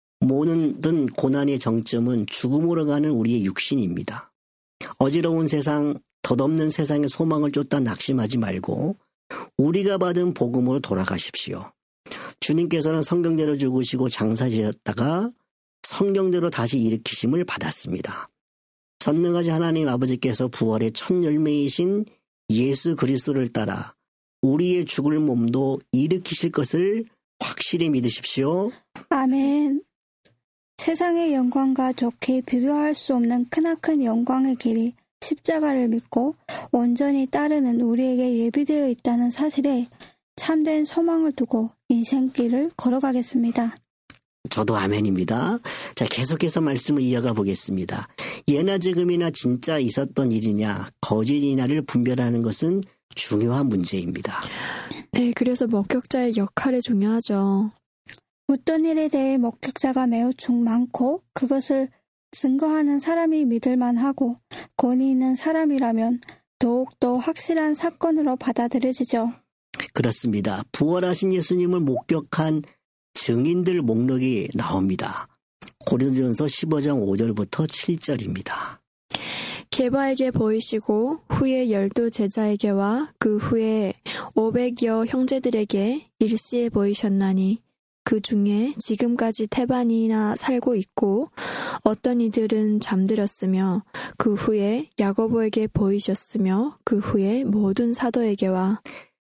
모든 고난의 정점은 죽음으로 가는 우리의 육신입니다. 어지러운 세상, 덧없는 세상의 소망을 쫓다 낙심하지 말고 우리가 받은 복음으로 돌아가십시오. 주님께서는 성경대로 죽으시고 장사지었다가 성경대로 다시 일으키심을 받았습니다. 전능하신 하나님 아버지께서 부활의 첫 열매이신 예수 그리스도를 따라 우리의 죽을 몸도 일으키실 것을 확실히 믿으십시오. 아멘. 세상의 영광과 좋게 비교할 수 없는 크나큰 영광의 길이 십자가를 믿고 온전히 따르는 우리에게 예비되어 있다는 사실에 참된 소망을 두고 인생길을 걸어가겠습니다. 저도 아멘입니다. 자, 계속해서 말씀을 이어가 보겠습니다. 예나 지금이나 진짜 있었던 일이냐 거짓이냐를 분별하는 것은 중요한 문제입니다. 네, 그래서 목격자의 역할이 중요하죠. 어떤 일에 대해 목격자가 매우 많고 그것을 증거하는 사람이 믿을만하고 권위 있는 사람이라면 더욱더 확실한 사건으로 받아들여지죠. 그렇습니다. 부활하신 예수님을 목격한 증인들 목록이 나옵니다. 고린도전서 십오 장 오 절부터 칠 절입니다. 게바에게 보이시고 후에 열두 제자에게와 그 후에 오백여 형제들에게 일시에 보이셨나니 그 중에 지금까지 태반이나 살고 있고 어떤 이들은 잠들었으며 그 후에 야고보에게 보이셨으며 그 후에 모든 사도에게와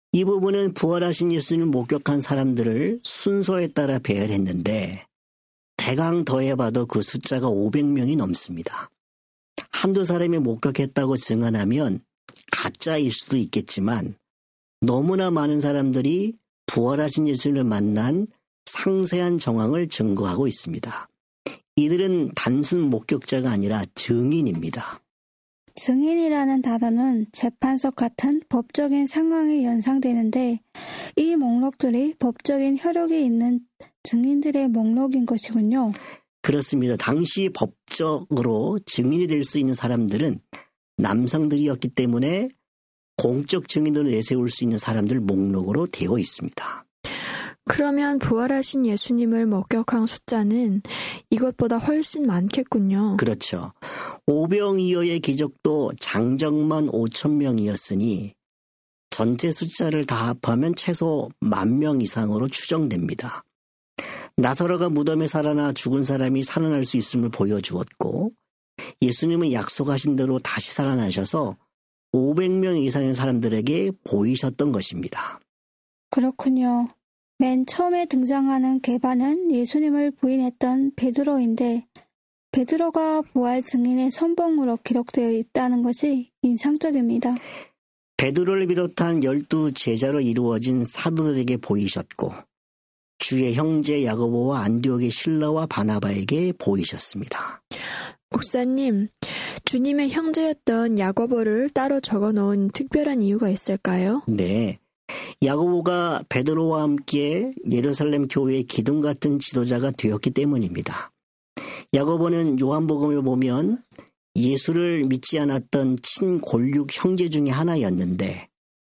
이 부분은 부활하신 예수님을 목격한 사람들을 순서에 따라 배열했는데 대강 더해봐도 그 숫자가 오백 명이 넘습니다. 한두 사람이 목격했다고 증언하면 가짜일 수도 있겠지만 너무나 많은 사람들이 부활하신 예수님을 만난 상세한 정황을 증거하고 있습니다. 이들은 단순 목격자가 아니라 증인입니다. 증인이라는 단어는 재판석 같은 법적인 상황에 연상되는데 이 목록들이 법적인 혈육이 있는 증인들의 목록인 것이군요. 그렇습니다. 당시 법적으로 증인이 될 수 있는 사람들은 남성들이었기 때문에 공적 증인으로 내세울 수 있는 사람들 목록으로 되어 있습니다. 그러면 부활하신 예수님을 목격한 숫자는 이것보다 훨씬 많겠군요. 그렇죠. 오병이어의 기적도 장정만 오천 명이었으니 전체 숫자를 다 합하면 최소 만 명 이상으로 추정됩니다. 나사로가 무덤에 살아나 죽은 사람이 살아날 수 있음을 보여주었고 예수님은 약속하신 대로 다시 살아나셔서 오백 명 이상의 사람들에게 보이셨던 것입니다. 그렇군요. 맨 처음에 등장하는 게바는 예수님을 부인했던 베드로인데 베드로가 부활 증인의 선봉으로 기록되어 있다는 것이 인상적입니다. 베드로를 비롯한 열두 제자로 이루어진 사도들에게 보이셨고 주의 형제 야고보와 안디옥의 실라와 바나바에게 보이셨습니다. 목사님, 주님의 형제였던 야고보를 따로 적어놓은 특별한 이유가 있을까요? 네. 야고보가 베드로와 함께 예루살렘 교회의 기둥 같은 지도자가 되었기 때문입니다. 야고보는 요한복음을 보면 예수를 믿지 않았던 친골육 형제 중에 하나였는데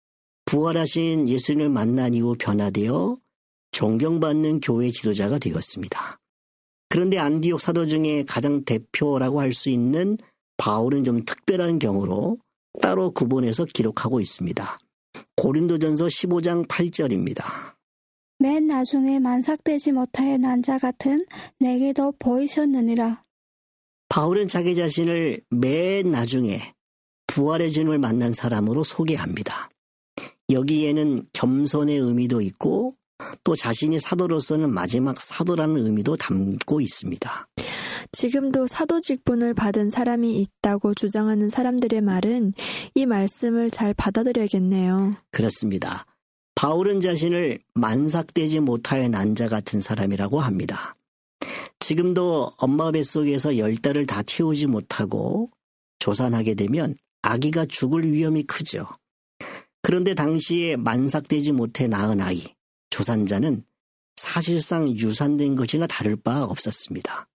부활하신 예수님을 만난 이후 변화되어 존경받는 교회 지도자가 되었습니다. 그런데 안디옥 사도 중에 가장 대표라고 할 수 있는 바울은 좀 특별한 경우로 따로 구분해서 기록하고 있습니다. 고린도전서 십오 장 팔 절입니다. 맨 나중에 만삭되지 못하여 난 자 같은 내게도 보이셨느니라. 바울은 자기 자신을 맨 나중에 부활의 주님을 만난 사람으로 소개합니다. 여기에는 겸손의 의미도 있고 또 자신이 사도로서는 마지막 사도라는 의미도 담고 있습니다. 지금도 사도 직분을 받은 사람이 있다고 주장하는 사람들의 말은 이 말씀을 잘 받아들여야겠네요. 그렇습니다. 바울은 자신을 만삭되지 못하여 난 자 같은 사람이라고 합니다. 지금도 엄마 뱃속에서 열 달을 다 채우지 못하고 조산하게 되면 아기가 죽을 위험이 크죠. 그런데 당시에 만삭되지 못해 낳은 아이, 조산자는 사실상 유산된 것이나 다를 바 없었습니다.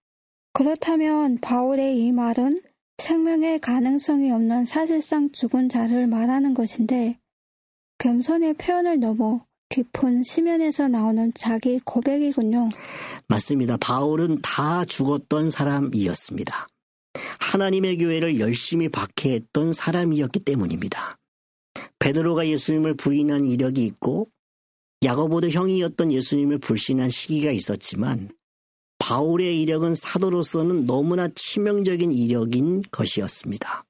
그렇다면 바울의 이 말은 생명의 가능성이 없는 사실상 죽은 자를 말하는 것인데 겸손의 표현을 넘어 깊은 심연에서 나오는 자기 고백이군요. 맞습니다. 바울은 다 죽었던 사람이었습니다. 하나님의 교회를 열심히 박해했던 사람이었기 때문입니다. 베드로가 예수님을 부인한 이력이 있고 야고보도 형이었던 예수님을 불신한 시기가 있었지만 바울의 이력은 사도로서는 너무나 치명적인 이력인 것이었습니다.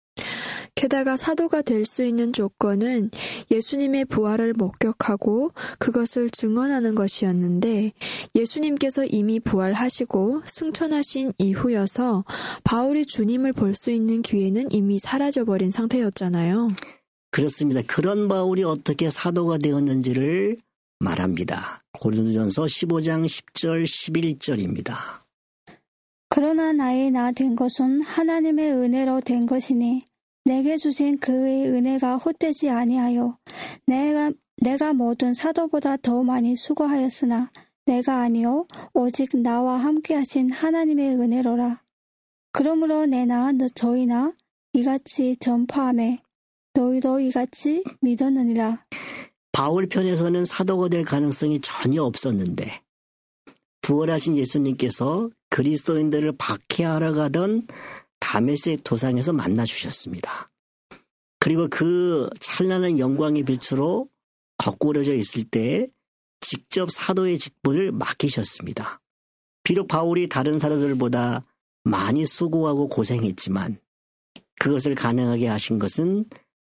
게다가 사도가 될 수 있는 조건은 예수님의 부활을 목격하고 그것을 증언하는 것이었는데 예수님께서 이미 부활하시고 승천하신 이후여서 바울이 주님을 볼 수 있는 기회는 이미 사라져버린 상태였잖아요. 그렇습니다. 그런 바울이 어떻게 사도가 되었는지를 말합니다. 고린도전서 십오 장 십 절 십일 절입니다. 그러나 나의 나 된 것은 하나님의 은혜로 된 것이니 내게 주신 그의 은혜가 헛되지 아니하여 내가 내가 모든 사도보다 더 많이 수고하였으나 내가 아니요 오직 나와 함께하신 하나님의 은혜로라. 그러므로 내나 저희나 이같이 전파하매 너희도 이같이 믿었느니라. 바울 편에서는 사도가 될 가능성이 전혀 없었는데 부활하신 예수님께서 그리스도인들을 박해하러 가던 다메섹 도상에서 만나주셨습니다. 그리고 그 찬란한 영광의 빛으로 거꾸러져 있을 때 직접 사도의 직분을 맡기셨습니다. 비록 바울이 다른 사도들보다 많이 수고하고 고생했지만 그것을 가능하게 하신 것은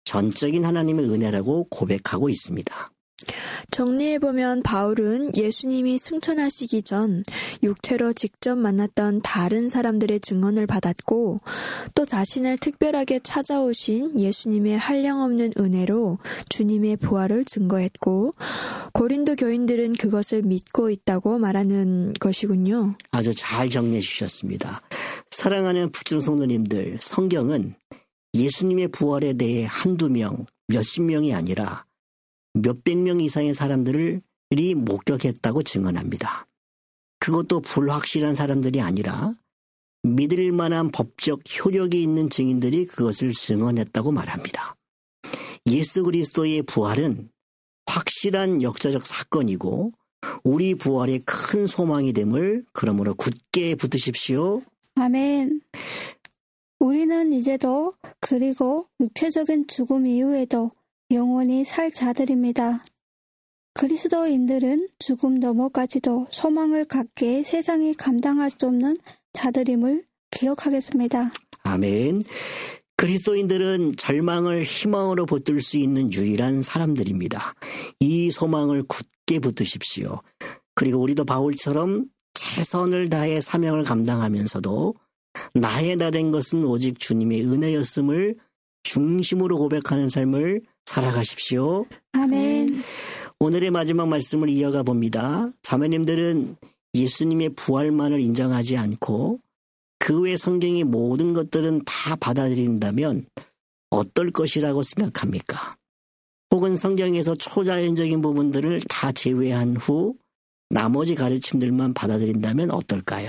전적인 하나님의 은혜라고 고백하고 있습니다. 정리해보면 바울은 예수님이 승천하시기 전 육체로 직접 만났던 다른 사람들의 증언을 받았고 또 자신을 특별하게 찾아오신 예수님의 한량없는 은혜로 주님의 부활을 증거했고 고린도 교인들은 그것을 믿고 있다고 말하는 것이군요. 아주 잘 정리해 주셨습니다. 사랑하는 부중 성도님들, 성경은 예수님의 부활에 대해 한두 명, 몇십 명이 아니라 몇백 명 이상의 사람들이 목격했다고 증언합니다. 그것도 불확실한 사람들이 아니라 믿을 만한 법적 효력이 있는 증인들이 그것을 증언했다고 말합니다. 예수 그리스도의 부활은 확실한 역사적 사건이고 우리 부활의 큰 소망이 됨을 그러므로 굳게 붙드십시오. 아멘. 우리는 이제도 그리고 육체적인 죽음 이후에도 영원히 살 자들입니다. 그리스도인들은 죽음 너머까지도 소망을 갖게 세상이 감당할 수 없는 자들임을 기억하겠습니다. 아멘. 그리스도인들은 절망을 희망으로 붙들 수 있는 유일한 사람들입니다. 이 소망을 굳게 붙드십시오. 그리고 우리도 바울처럼 최선을 다해 사명을 감당하면서도 나의 다 된 것은 오직 주님의 은혜였음을 중심으로 고백하는 삶을 살아가십시오. 아멘. 오늘의 마지막 말씀을 이어가 봅니다. 자매님들은 예수님의 부활만을 인정하지 않고 그 외 성경의 모든 것들은 다 받아들인다면 어떨 것이라고 생각합니까? 혹은 성경에서 초자연적인 부분들을 다 제외한 후 나머지 가르침들만 받아들인다면 어떨까요?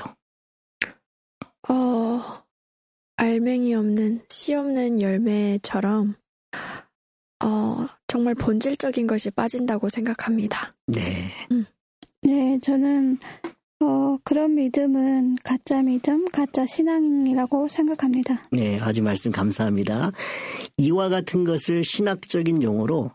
어, 알맹이 없는 씨 없는 열매처럼 어, 정말 본질적인 것이 빠진다고 생각합니다. 네. 음. 네, 저는 어, 그런 믿음은 가짜 믿음, 가짜 신앙이라고 생각합니다. 네, 아주 말씀 감사합니다. 이와 같은 것을 신학적인 용어로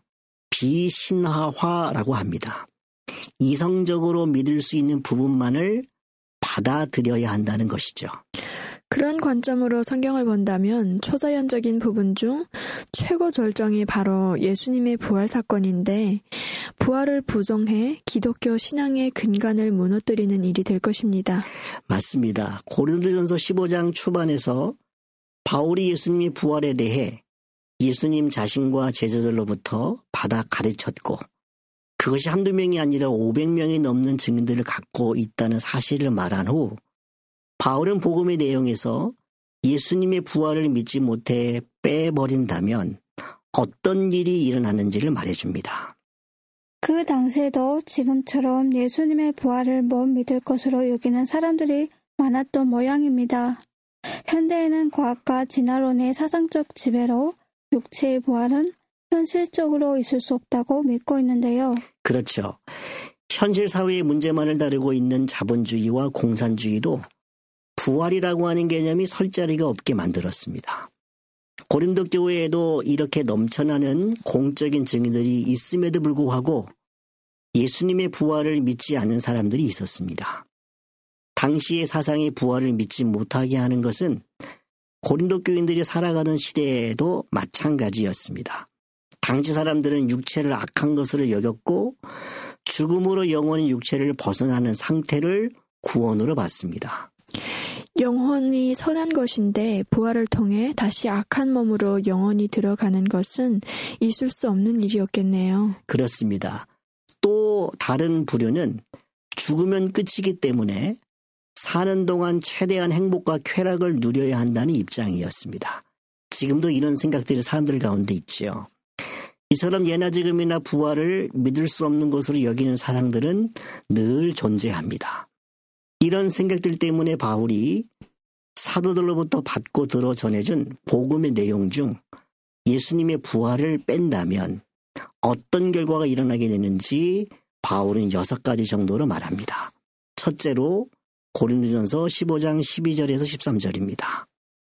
비신화화라고 합니다. 이성적으로 믿을 수 있는 부분만을 받아들여야 한다는 것이죠. 그런 관점으로 성경을 본다면 초자연적인 부분 중 최고 절정이 바로 예수님의 부활 사건인데 부활을 부정해 기독교 신앙의 근간을 무너뜨리는 일이 될 것입니다. 맞습니다. 고린도전서 십오 장 초반에서 바울이 예수님의 부활에 대해 예수님 자신과 제자들로부터 받아 가르쳤고 그것이 한두 명이 아니라 오백 명이 넘는 증인들을 갖고 있다는 사실을 말한 후 바울은 복음의 내용에서 예수님의 부활을 믿지 못해 빼버린다면 어떤 일이 일어나는지를 말해줍니다. 그 당시에도 지금처럼 예수님의 부활을 못 믿을 것으로 여기는 사람들이 많았던 모양입니다. 현대에는 과학과 진화론의 사상적 지배로 육체의 부활은 현실적으로 있을 수 없다고 믿고 있는데요. 그렇죠. 현실 사회의 문제만을 다루고 있는 자본주의와 공산주의도 부활이라고 하는 개념이 설 자리가 없게 만들었습니다. 고린도 교회에도 이렇게 넘쳐나는 공적인 증인들이 있음에도 불구하고 예수님의 부활을 믿지 않는 사람들이 있었습니다. 당시의 사상의 부활을 믿지 못하게 하는 것은 고린도 교인들이 살아가는 시대에도 마찬가지였습니다. 당시 사람들은 육체를 악한 것으로 여겼고 죽음으로 영원히 육체를 벗어나는 상태를 구원으로 봤습니다. 영혼이 선한 것인데 부활을 통해 다시 악한 몸으로 영혼이 들어가는 것은 있을 수 없는 일이었겠네요. 그렇습니다. 또 다른 부류는 죽으면 끝이기 때문에 사는 동안 최대한 행복과 쾌락을 누려야 한다는 입장이었습니다. 지금도 이런 생각들이 사람들 가운데 있지요. 이처럼 예나 지금이나 부활을 믿을 수 없는 것으로 여기는 사람들은 늘 존재합니다. 이런 생각들 때문에 바울이 사도들로부터 받고 들어 전해준 복음의 내용 중 예수님의 부활을 뺀다면 어떤 결과가 일어나게 되는지 바울은 여섯 가지 정도로 말합니다. 첫째로 고린도전서 십오 장 십이 절에서 십삼 절입니다.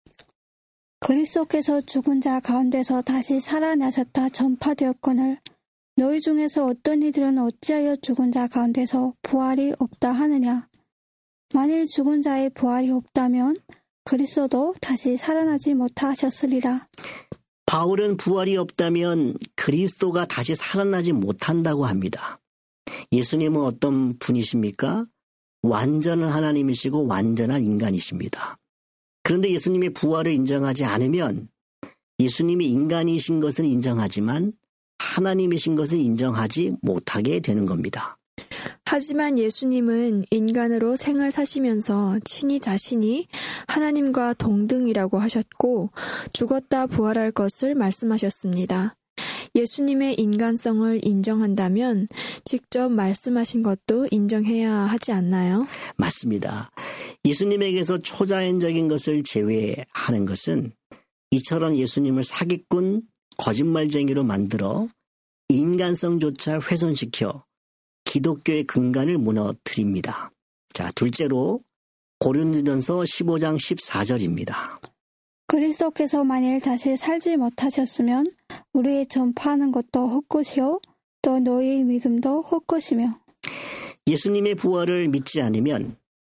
그리스도께서 죽은 자 가운데서 다시 살아나셨다 전파되었거늘 너희 중에서 어떤 이들은 어찌하여 죽은 자 가운데서 부활이 없다 하느냐. 만일 죽은 자의 부활이 없다면 그리스도도 다시 살아나지 못하셨으리라. 바울은 부활이 없다면 그리스도가 다시 살아나지 못한다고 합니다. 예수님은 어떤 분이십니까? 완전한 하나님이시고 완전한 인간이십니다. 그런데 예수님의 부활을 인정하지 않으면 예수님이 인간이신 것은 인정하지만 하나님이신 것은 인정하지 못하게 되는 겁니다. 하지만 예수님은 인간으로 생을 사시면서 친히 자신이 하나님과 동등이라고 하셨고 죽었다 부활할 것을 말씀하셨습니다. 예수님의 인간성을 인정한다면 직접 말씀하신 것도 인정해야 하지 않나요? 맞습니다. 예수님에게서 초자연적인 것을 제외하는 것은 이처럼 예수님을 사기꾼, 거짓말쟁이로 만들어 인간성조차 훼손시켜 기독교의 근간을 무너뜨립니다. 자, 둘째로 고린도전서 십오 장 십사 절입니다. 그리스도께서 만일 다시 살지 못하셨으면 우리의 전파하는 것도 헛것이요 또 너희의 믿음도 헛것이며. 예수님의 부활을 믿지 않으면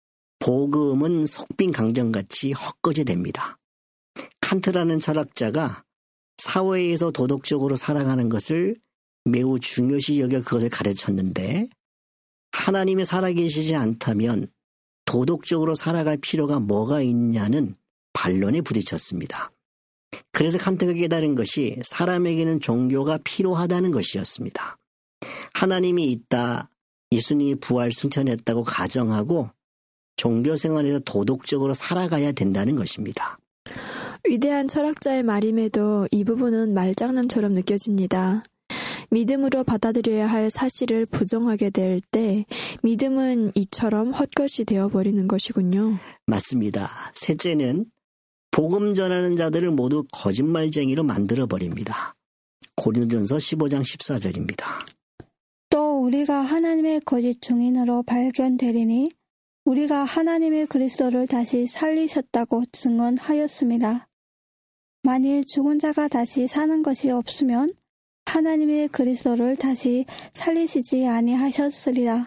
복음은 속빈 강정같이 헛것이 됩니다. 칸트라는 철학자가 사회에서 도덕적으로 살아가는 것을 매우 중요시 여겨 그것을 가르쳤는데 하나님이 살아계시지 않다면 도덕적으로 살아갈 필요가 뭐가 있냐는 반론에 부딪혔습니다. 그래서 칸트가 깨달은 것이 사람에게는 종교가 필요하다는 것이었습니다. 하나님이 있다, 예수님이 부활 승천했다고 가정하고 종교 생활에서 도덕적으로 살아가야 된다는 것입니다. 위대한 철학자의 말임에도 이 부분은 말장난처럼 느껴집니다. 믿음으로 받아들여야 할 사실을 부정하게 될 때 믿음은 이처럼 헛것이 되어버리는 것이군요. 맞습니다. 셋째는 복음 전하는 자들을 모두 거짓말쟁이로 만들어버립니다. 고린도전서 십오 장 십사 절입니다. 또 우리가 하나님의 거짓 증인으로 발견되리니 우리가 하나님의 그리스도를 다시 살리셨다고 증언하였습니다. 만일 죽은 자가 다시 사는 것이 없으면 하나님의 그리스도를 다시 살리시지 아니하셨으리라.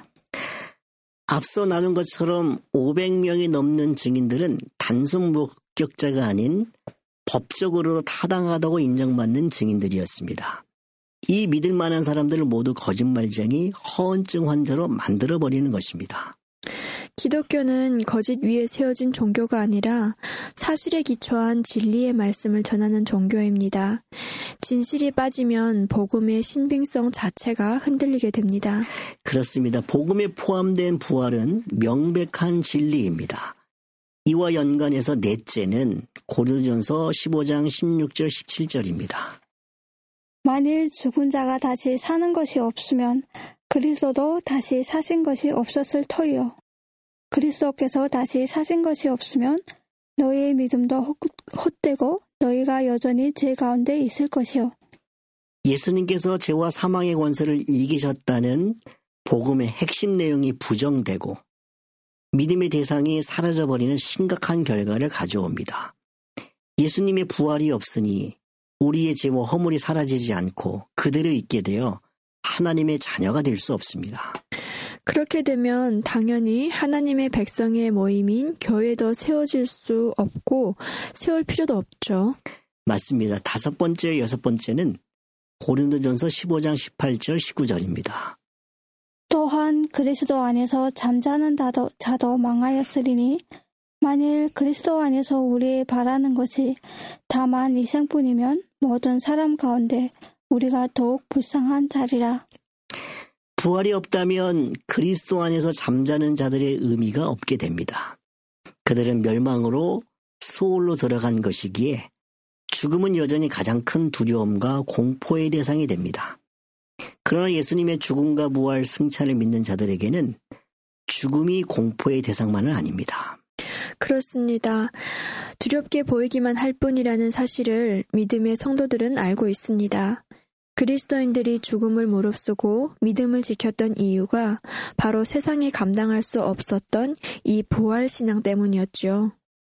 앞서 나눈 것처럼 오백 명이 넘는 증인들은 단순 목격자가 아닌 법적으로 타당하다고 인정받는 증인들이었습니다. 이 믿을 만한 사람들을 모두 거짓말쟁이, 허언증 환자로 만들어버리는 것입니다. 기독교는 거짓 위에 세워진 종교가 아니라 사실에 기초한 진리의 말씀을 전하는 종교입니다. 진실이 빠지면 복음의 신빙성 자체가 흔들리게 됩니다. 그렇습니다. 복음에 포함된 부활은 명백한 진리입니다. 이와 연관해서 넷째는 고린도전서 십오 장 십육 절 십칠 절입니다. 만일 죽은 자가 다시 사는 것이 없으면 그리스도도 다시 사신 것이 없었을 터이요. 그리스도께서 다시 사신 것이 없으면 너희의 믿음도 헛되고 너희가 여전히 죄 가운데 있을 것이요. 예수님께서 죄와 사망의 권세를 이기셨다는 복음의 핵심 내용이 부정되고 믿음의 대상이 사라져버리는 심각한 결과를 가져옵니다. 예수님의 부활이 없으니 우리의 죄와 허물이 사라지지 않고 그대로 있게 되어 하나님의 자녀가 될 수 없습니다. 그렇게 되면 당연히 하나님의 백성의 모임인 교회도 세워질 수 없고 세울 필요도 없죠. 맞습니다. 다섯 번째, 여섯 번째는 고린도전서 십오 장 십팔 절 십구 절입니다. 또한 그리스도 안에서 잠자는 자도, 자도 망하였으리니 만일 그리스도 안에서 우리의 바라는 것이 다만 이생뿐이면 모든 사람 가운데 우리가 더욱 불쌍한 자리라. 부활이 없다면 그리스도 안에서 잠자는 자들의 의미가 없게 됩니다. 그들은 멸망으로 수올로 들어간 것이기에 죽음은 여전히 가장 큰 두려움과 공포의 대상이 됩니다. 그러나 예수님의 죽음과 부활 승천을 믿는 자들에게는 죽음이 공포의 대상만은 아닙니다. 그렇습니다. 두렵게 보이기만 할 뿐이라는 사실을 믿음의 성도들은 알고 있습니다. 그리스도인들이 죽음을 무릅쓰고 믿음을 지켰던 이유가 바로 세상에 감당할 수 없었던 이 부활 신앙 때문이었죠.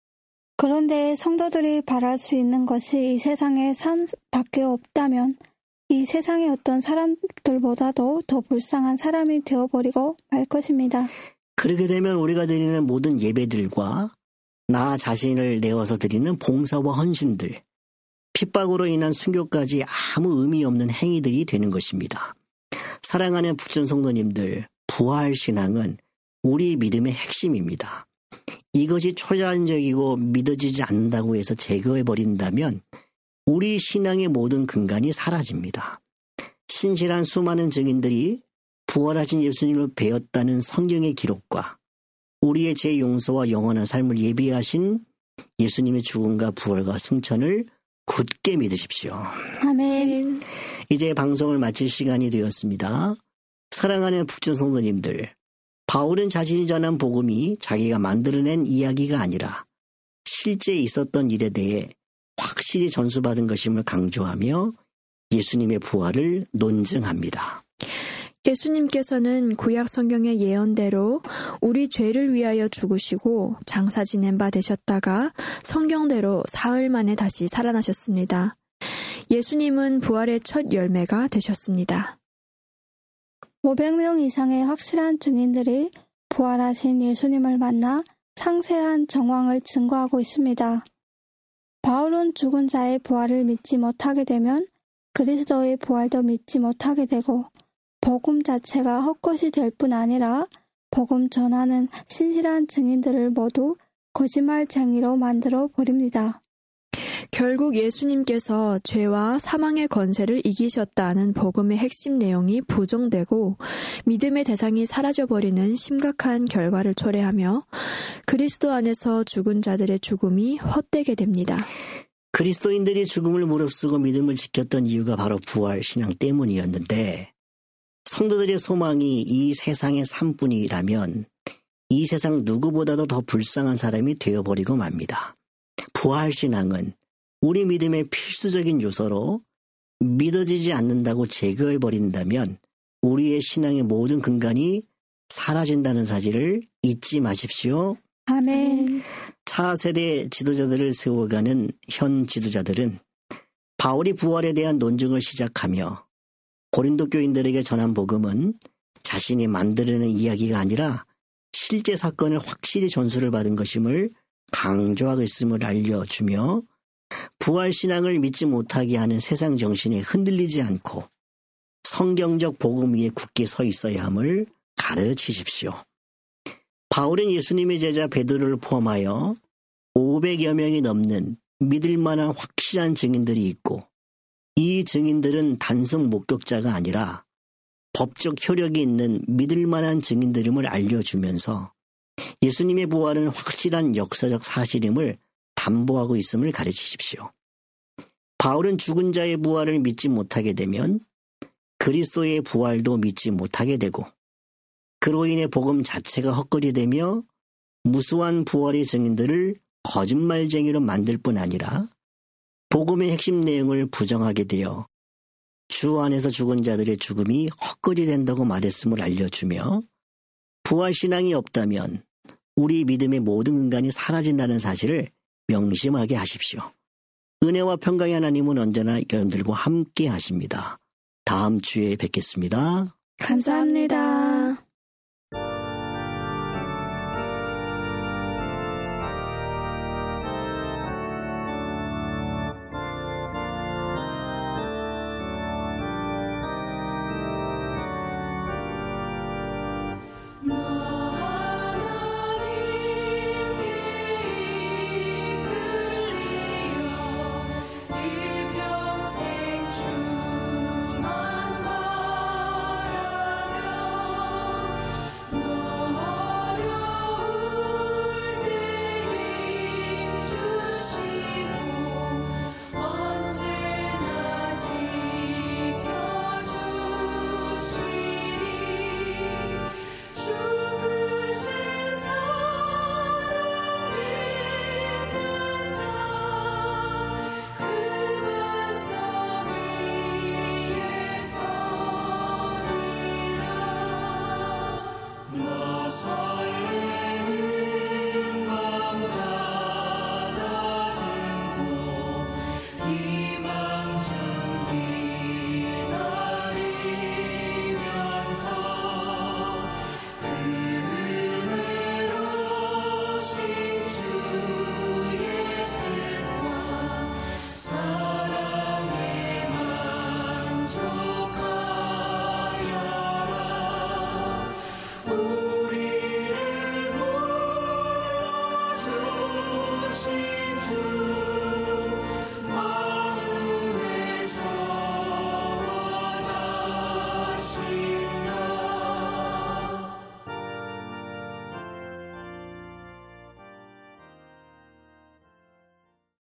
그런데 성도들이 바랄 수 있는 것이 이 세상의 삶밖에 없다면 이 세상의 어떤 사람들보다도 더 불쌍한 사람이 되어버리고 말 것입니다. 그렇게 되면 우리가 드리는 모든 예배들과 나 자신을 내어서 드리는 봉사와 헌신들, 핍박으로 인한 순교까지 아무 의미 없는 행위들이 되는 것입니다. 사랑하는 부천 성도님들, 부활신앙은 우리 믿음의 핵심입니다. 이것이 초자연적이고 믿어지지 않는다고 해서 제거해버린다면 우리 신앙의 모든 근간이 사라집니다. 신실한 수많은 증인들이 부활하신 예수님을 배웠다는 성경의 기록과 우리의 죄 용서와 영원한 삶을 예비하신 예수님의 죽음과 부활과 승천을 굳게 믿으십시오. 아멘. 이제 방송을 마칠 시간이 되었습니다. 사랑하는 부천 성도님들, 바울은 자신이 전한 복음이 자기가 만들어낸 이야기가 아니라 실제 있었던 일에 대해 확실히 전수받은 것임을 강조하며 예수님의 부활을 논증합니다. 예수님께서는 구약 성경의 예언대로 우리 죄를 위하여 죽으시고 장사 지낸 바 되셨다가 성경대로 사흘 만에 다시 살아나셨습니다. 예수님은 부활의 첫 열매가 되셨습니다. 오백 명 이상의 확실한 증인들이 부활하신 예수님을 만나 상세한 정황을 증거하고 있습니다. 바울은 죽은 자의 부활을 믿지 못하게 되면 그리스도의 부활도 믿지 못하게 되고 복음 자체가 헛것이 될 뿐 아니라 복음 전하는 신실한 증인들을 모두 거짓말쟁이로 만들어 버립니다. 결국 예수님께서 죄와 사망의 권세를 이기셨다는 복음의 핵심 내용이 부정되고 믿음의 대상이 사라져버리는 심각한 결과를 초래하며 그리스도 안에서 죽은 자들의 죽음이 헛되게 됩니다. 그리스도인들이 죽음을 무릅쓰고 믿음을 지켰던 이유가 바로 부활 신앙 때문이었는데 성도들의 소망이 이 세상의 삶뿐이라면 이 세상 누구보다도 더 불쌍한 사람이 되어버리고 맙니다. 부활 신앙은 우리 믿음의 필수적인 요소로 믿어지지 않는다고 제거해버린다면 우리의 신앙의 모든 근간이 사라진다는 사실을 잊지 마십시오. 아멘. 차세대 지도자들을 세워가는 현 지도자들은 바울이 부활에 대한 논증을 시작하며 고린도 교인들에게 전한 복음은 자신이 만들어낸 이야기가 아니라 실제 사건을 확실히 전수를 받은 것임을 강조하고 있음을 알려주며 부활신앙을 믿지 못하게 하는 세상 정신에 흔들리지 않고 성경적 복음 위에 굳게 서 있어야 함을 가르치십시오. 바울은 예수님의 제자 베드로를 포함하여 오백여 명이 넘는 믿을 만한 확실한 증인들이 있고 이 증인들은 단순 목격자가 아니라 법적 효력이 있는 믿을 만한 증인들임을 알려주면서 예수님의 부활은 확실한 역사적 사실임을 담보하고 있음을 가르치십시오. 바울은 죽은 자의 부활을 믿지 못하게 되면 그리스도의 부활도 믿지 못하게 되고 그로 인해 복음 자체가 헛거리되며 무수한 부활의 증인들을 거짓말쟁이로 만들 뿐 아니라 복음의 핵심 내용을 부정하게 되어 주 안에서 죽은 자들의 죽음이 헛거리 된다고 말했음을 알려주며 부활신앙이 없다면 우리 믿음의 모든 근간이 사라진다는 사실을 명심하게 하십시오. 은혜와 평강의 하나님은 언제나 여러분들과 함께 하십니다. 다음 주에 뵙겠습니다. 감사합니다.